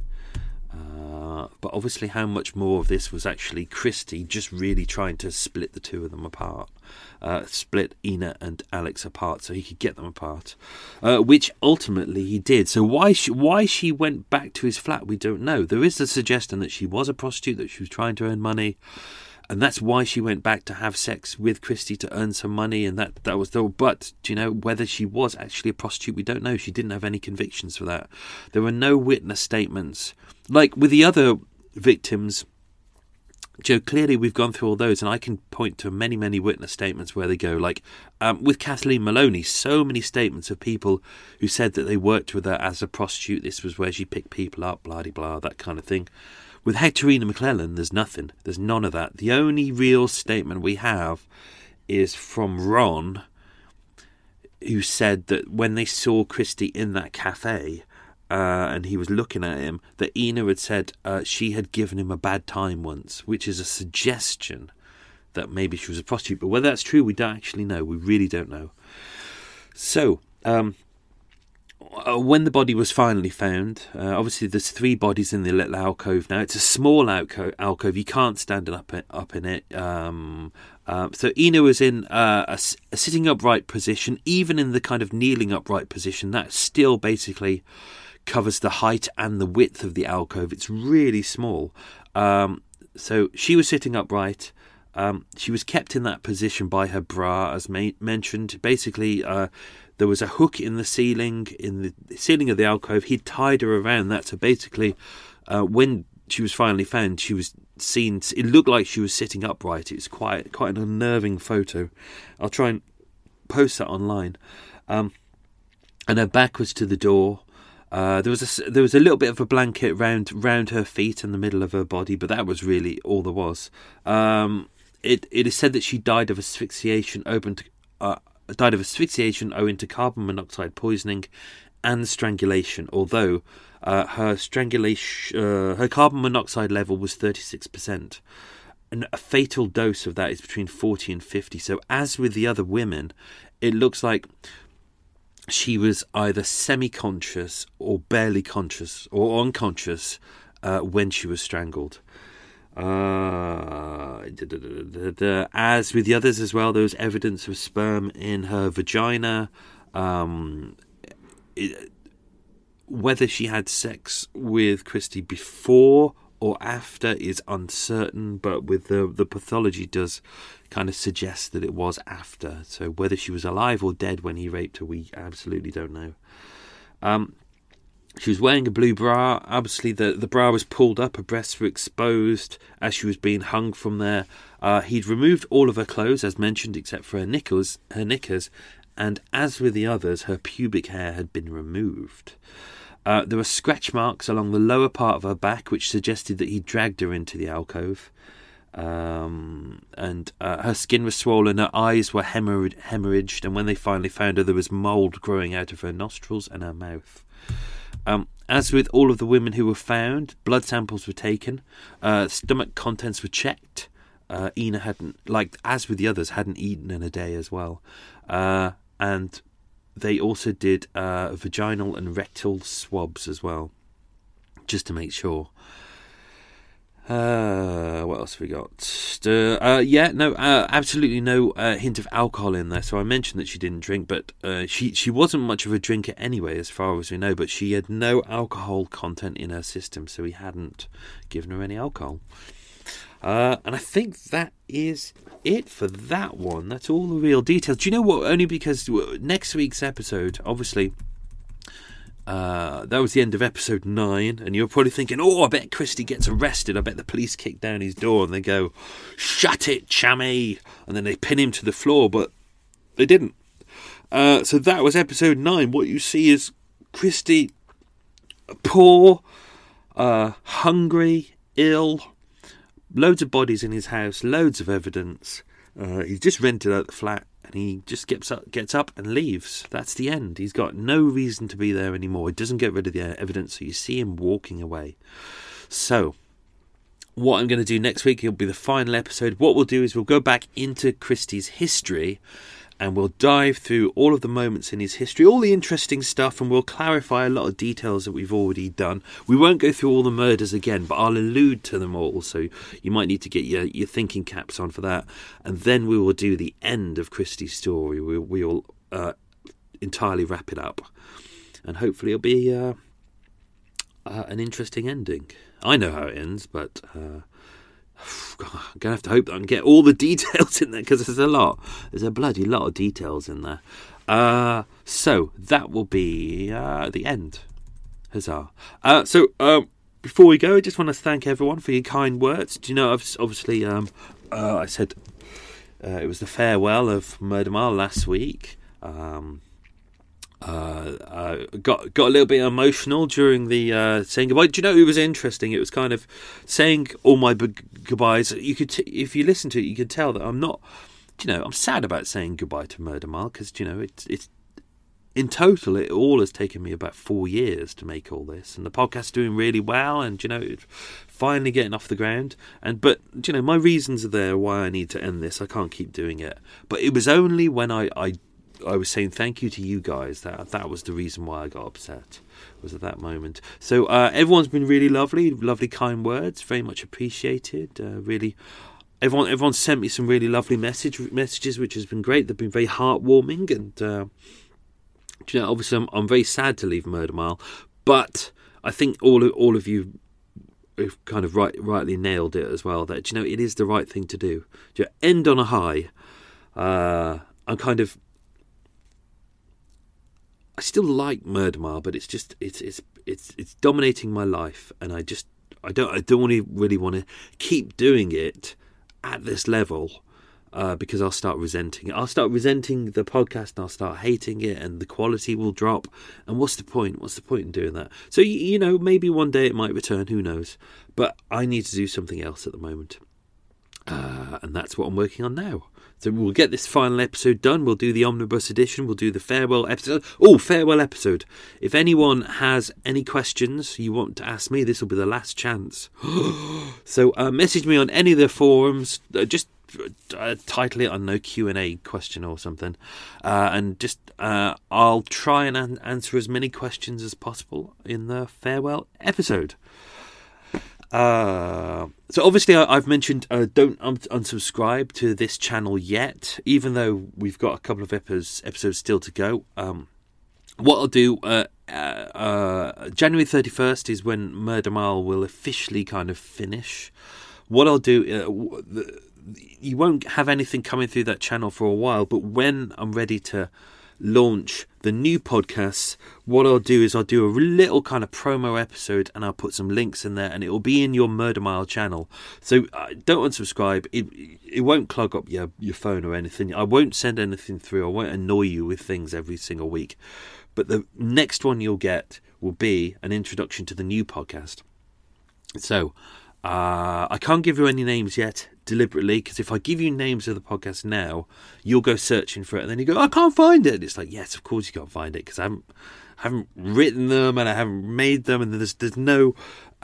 Speaker 4: But obviously how much more of this was actually Christie just really trying to split the two of them apart, split Ina and Alex apart so he could get them apart, which ultimately he did. So why she went back to his flat, we don't know. There is the suggestion that she was a prostitute, that she was trying to earn money, and that's why she went back to have sex with Christie, to earn some money, and that was the. But whether she was actually a prostitute, we don't know. She didn't have any convictions for that. There were no witness statements. Like with the other victims, clearly we've gone through all those, and I can point to many, many witness statements where they go, like with Kathleen Maloney, so many statements of people who said that they worked with her as a prostitute. This was where she picked people up, blah-de-blah, that kind of thing. With Hectorina McClellan, there's nothing. There's none of that. The only real statement we have is from Ron, who said that when they saw Christie in that cafe, and he was looking at him, that Ina had said she had given him a bad time once, which is a suggestion that maybe she was a prostitute. But whether that's true, we don't actually know. We really don't know. So, when the body was finally found, obviously there's 3 bodies in the little alcove now. It's a small alcove. You can't stand up in it. So Ina was in a sitting upright position. Even in the kind of kneeling upright position, that still basically covers the height and the width of the alcove. It's really small. So she was sitting upright. She was kept in that position by her bra, as mentioned. Basically, there was a hook in the ceiling of the alcove. He'd tied her around that. So basically, when she was finally found, she was seen. It looked like she was sitting upright. It's quite an unnerving photo. I'll try and post that online. And her back was to the door. There was a little bit of a blanket round her feet and the middle of her body, but that was really all there was. It is said that she died of asphyxiation owing to carbon monoxide poisoning and strangulation. Although her carbon monoxide level was 36%, and a fatal dose of that is between 40 and 50. So, as with the other women, it looks like she was either semi-conscious or barely conscious or unconscious when she was strangled. As with the others as well, there was evidence of sperm in her vagina. Whether she had sex with Christie before or after is uncertain, but with the pathology does kind of suggest that it was after. So whether she was alive or dead when he raped her, we absolutely don't know. She was wearing a blue bra. Obviously, the bra was pulled up. Her breasts were exposed as she was being hung from there. He'd removed all of her clothes, as mentioned, except for her knickers. And as with the others, her pubic hair had been removed. There were scratch marks along the lower part of her back, which suggested that he dragged her into the alcove. And her skin was swollen, her eyes were hemorrhaged, and when they finally found her, there was mould growing out of her nostrils and her mouth. As with all of the women who were found, blood samples were taken, stomach contents were checked. Ina hadn't, as with the others, hadn't eaten in a day as well. And they also did vaginal and rectal swabs as well, just to make sure. What else have we got? Absolutely no hint of alcohol in there. So I mentioned that she didn't drink, but she wasn't much of a drinker anyway, as far as we know. But she had no alcohol content in her system, so he hadn't given her any alcohol. And I think that is it for that one. That's all the real details. Do you know what? Only because next week's episode, obviously, that was the end of episode 9, and you're probably thinking, I bet Christie gets arrested. I bet the police kick down his door and they go, "Shut it, chammy," and then they pin him to the floor, but they didn't. So that was episode 9. What you see is Christie poor, hungry, ill, loads of bodies in his house, loads of evidence. He's just rented out the flat, and he just gets up and leaves. That's the end. He's got no reason to be there anymore. He doesn't get rid of the evidence, so you see him walking away. So, what I'm going to do next week, it'll be the final episode. What we'll do is we'll go back into Christie's history, and we'll dive through all of the moments in his history, all the interesting stuff, and we'll clarify a lot of details that we've already done. We won't go through all the murders again, but I'll allude to them all, so you might need to get your thinking caps on for that. And then we will do the end of Christie's story. We'll entirely wrap it up, and hopefully it'll be an interesting ending. I know how it ends, but I'm going to have to hope that I can get all the details in there, because there's a lot. There's a bloody lot of details in there. So that will be the end. Huzzah. Before we go, I just want to thank everyone for your kind words. Do you know, obviously, I said it was the farewell of Murder Mile last week. Got a little bit emotional during the saying goodbye. Do you know, it was interesting. It was kind of saying all my goodbyes. You could, if you listen to it, you could tell that I'm not. I'm sad about saying goodbye to Murder Mile, because it's in total, it all has taken me about 4 years to make all this, and the podcast's doing really well, and finally getting off the ground. But my reasons are there why I need to end this. I can't keep doing it. But it was only when I was saying thank you to you guys that was the reason why I got upset. Was at that moment. So everyone's been really lovely, kind words, very much appreciated. Really. Everyone sent me some really lovely messages, which has been great. They've been very heartwarming, and obviously I'm very sad to leave Murder Mile, but I think all of you have kind of rightly nailed it as well. That it is the right thing to do. End on a high. I still like Murder Mile, but it's just it's dominating my life, and I don't really want to keep doing it at this level, because I'll start resenting it. I'll start resenting the podcast, and I'll start hating it, and the quality will drop. And what's the point? What's the point in doing that? So, maybe one day it might return, who knows? But I need to do something else at the moment. And that's what I'm working on now. So we'll get this final episode done. We'll do the omnibus edition. We'll do the farewell episode. Oh, farewell episode. If anyone has any questions you want to ask me, this will be the last chance. So message me on any of the forums. Just title it, I don't know, Q&A question or something. And just I'll try and answer as many questions as possible in the farewell episode. So obviously I've mentioned don't unsubscribe to this channel yet, even though we've got a couple of episodes still to go. What I'll do, January 31st is when Murder Mile will officially kind of finish. What I'll do, you won't have anything coming through that channel for a while, but when I'm ready to launch the new podcasts, what I'll do is I'll do a little kind of promo episode, and I'll put some links in there, and it will be in your Murder Mile channel. So don't unsubscribe. It won't clog up your phone or anything. I won't send anything through. I won't annoy you with things every single week. But the next one you'll get will be an introduction to the new podcast. So I can't give you any names yet, deliberately, because if I give you names of the podcast now, you'll go searching for it, and then you go, I can't find it. And it's like, yes, of course you can't find it, because I haven't written them, and I haven't made them, and there's no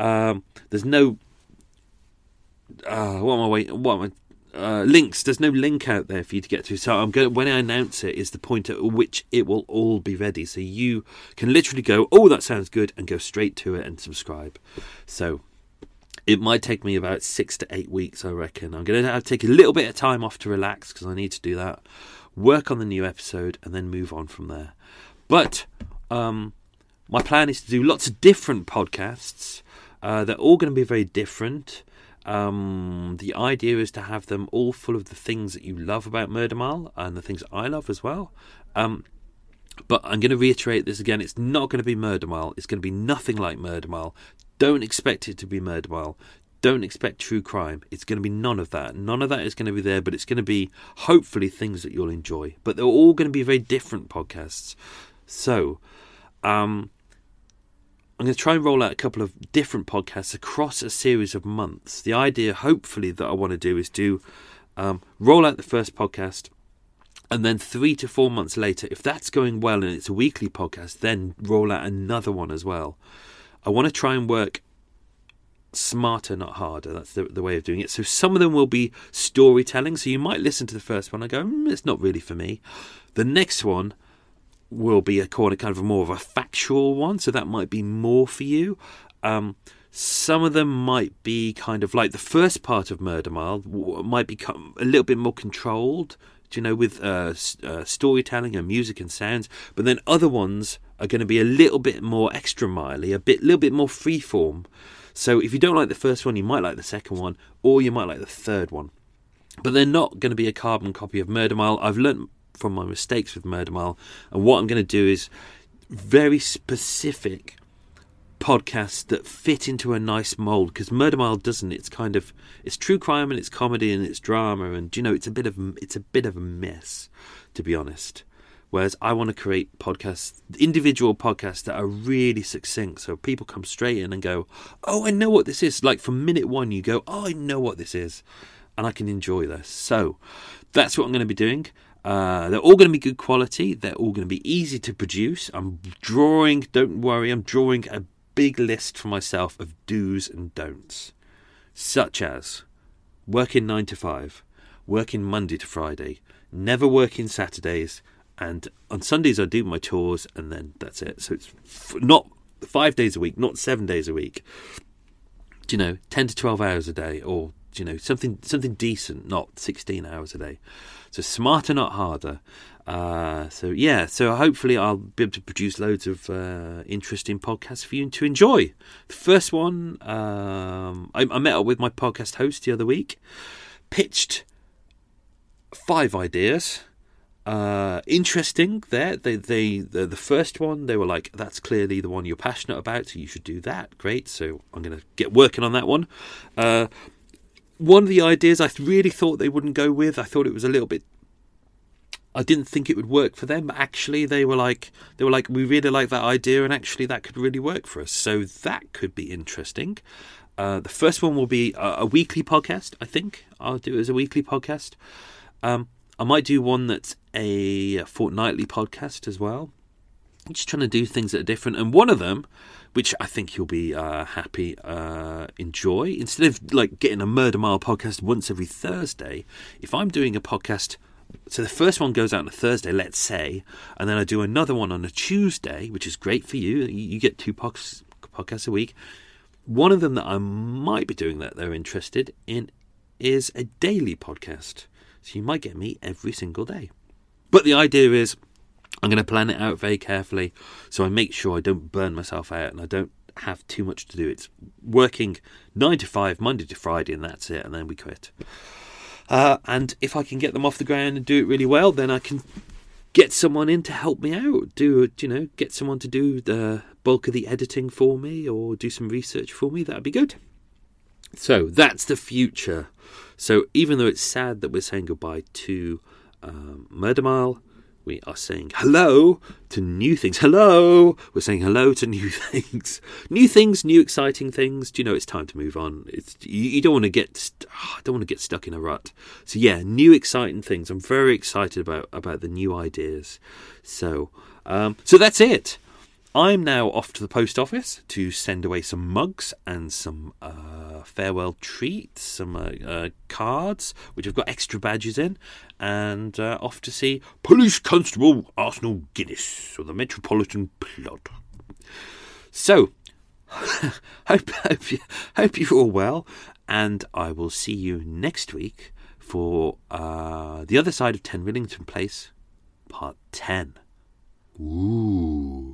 Speaker 4: links. There's no link out there for you to get to. So when I announce it, is the point at which it will all be ready, so you can literally go, oh, that sounds good, and go straight to it and subscribe. So it might take me about 6 to 8 weeks, I reckon. I'm going to have to take a little bit of time off to relax, because I need to do that, work on the new episode, and then move on from there. But my plan is to do lots of different podcasts. They're all going to be very different. The idea is to have them all full of the things that you love about Murder Mile, and the things I love as well. But I'm going to reiterate this again. It's not going to be Murder Mile. It's going to be nothing like Murder Mile. Don't expect it to be Murder Mile. Don't expect true crime. It's going to be none of that. None of that is going to be there, but it's going to be, hopefully, things that you'll enjoy. But they're all going to be very different podcasts. So, I'm going to try and roll out a couple of different podcasts across a series of months. The idea, hopefully, that I want to do is roll out the first podcast, and then 3 to 4 months later, if that's going well and it's a weekly podcast, then roll out another one as well. I want to try and work smarter, not harder. That's the way of doing it. So some of them will be storytelling. So you might listen to the first one and go, it's not really for me. The next one will be kind of more of a factual one. So that might be more for you. Some of them might be kind of like the first part of Murder Mile, might become a little bit more controlled, with storytelling and music and sounds. But then other ones are going to be a little bit more extra miley, little bit more freeform. So if you don't like the first one, you might like the second one, or you might like the third one. But they're not going to be a carbon copy of Murder Mile. I've learnt from my mistakes with Murder Mile, and what I'm going to do is very specific podcasts that fit into a nice mold, because Murder Mile doesn't. It's true crime, and it's comedy, and it's drama, and it's a bit of a mess, to be honest. Whereas I want to create podcasts, individual podcasts that are really succinct, so people come straight in and go, oh, I know what this is. Like from minute one, you go, oh, I know what this is, and I can enjoy this. So that's what I'm going to be doing. They're all going to be good quality. They're all going to be easy to produce. Don't worry, I'm drawing a big list for myself of do's and don'ts, such as working 9 to 5, working Monday to Friday, never working Saturdays, and on Sundays I do my tours, and then that's it. So it's not 5 days a week, not 7 days a week. 10 to 12 hours a day, or something decent, not 16 hours a day. So smarter, not harder. So hopefully I'll be able to produce loads of interesting podcasts for you to enjoy. The first one, I met up with my podcast host the other week, pitched 5 ideas. Interesting there. The first one, they were like, that's clearly the one you're passionate about, so you should do that. Great. So I'm going to get working on that one. One of the ideas I really thought they wouldn't go with, I thought it was a little bit, I didn't think it would work for them, but actually they were like, we really like that idea, and actually that could really work for us. So that could be interesting. The first one will be a weekly podcast, I think. I'll do it as a weekly podcast. I might do one that's a fortnightly podcast as well. I'm just trying to do things that are different. And one of them, which I think you'll be enjoy, instead of like getting a Murder Mile podcast once every Thursday, if I'm doing a podcast, so the first one goes out on a Thursday, let's say, and then I do another one on a Tuesday, which is great for you. You get 2 podcasts a week. One of them that I might be doing that they're interested in is a daily podcast. So you might get me every single day. But the idea is I'm going to plan it out very carefully so I make sure I don't burn myself out and I don't have too much to do. It's working 9 to 5, Monday to Friday, and that's it, and then we quit. And if I can get them off the ground and do it really well, then I can get someone in to help me out. Get someone to do the bulk of the editing for me or do some research for me. That'd be good. So that's the future. So even though it's sad that we're saying goodbye to Murder Mile, we are saying hello to new things. Hello! We're saying hello to new things. New things, new exciting things. It's time to move on. You don't want to get stuck in a rut. So yeah, new exciting things. I'm very excited about the new ideas. So that's it. I'm now off to the post office to send away some mugs and some farewell treats, some cards, which have got extra badges in, and off to see Police Constable Arsenal Guinness, or the Metropolitan Plot. So, hope you're all well, and I will see you next week for The Other Side of 10 Rillington Place, Part 10. Ooh.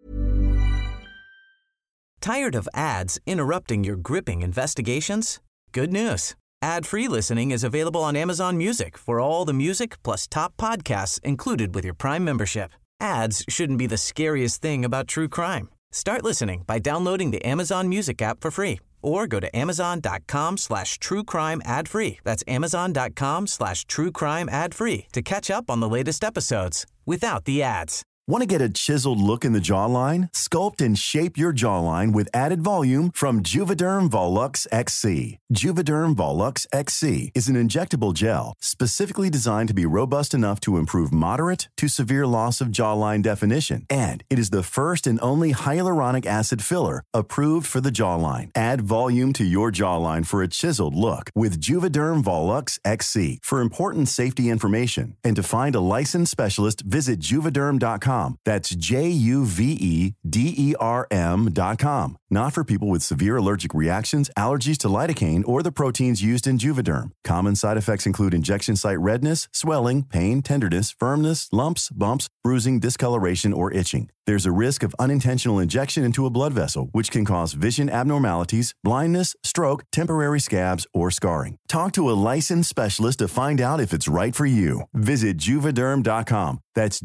Speaker 1: Tired of ads interrupting your gripping investigations? Good news. Ad-free listening is available on Amazon Music for all the music plus top podcasts included with your Prime membership. Ads shouldn't be the scariest thing about true crime. Start listening by downloading the Amazon Music app for free or go to amazon.com/truecrime ad-free. That's amazon.com/truecrime ad-free to catch up on the latest episodes without the ads.
Speaker 12: Want to get a chiseled look in the jawline? Sculpt and shape your jawline with added volume from Juvederm Volux XC. Juvederm Volux XC is an injectable gel specifically designed to be robust enough to improve moderate to severe loss of jawline definition. And it is the first and only hyaluronic acid filler approved for the jawline. Add volume to your jawline for a chiseled look with Juvederm Volux XC. For important safety information and to find a licensed specialist, visit Juvederm.com. That's Juvederm.com. Not for people with severe allergic reactions, allergies to lidocaine, or the proteins used in Juvederm. Common side effects include injection site redness, swelling, pain, tenderness, firmness, lumps, bumps, bruising, discoloration, or itching. There's a risk of unintentional injection into a blood vessel, which can cause vision abnormalities, blindness, stroke, temporary scabs, or scarring. Talk to a licensed specialist to find out if it's right for you. Visit Juvederm.com. That's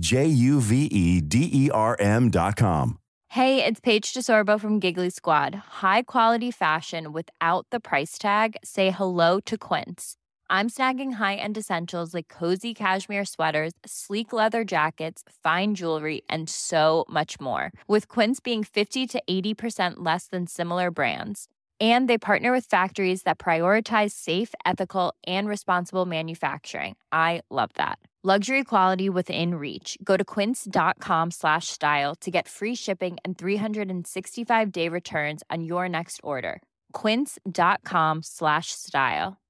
Speaker 12: Juvederm.com.
Speaker 13: Hey, it's Paige DeSorbo from Giggly Squad. High quality fashion without the price tag. Say hello to Quince. I'm snagging high-end essentials like cozy cashmere sweaters, sleek leather jackets, fine jewelry, and so much more. With Quince being 50 to 80% less than similar brands. And they partner with factories that prioritize safe, ethical, and responsible manufacturing. I love that. Luxury quality within reach. Go to quince.com/style to get free shipping and 365-day returns on your next order. Quince.com/style.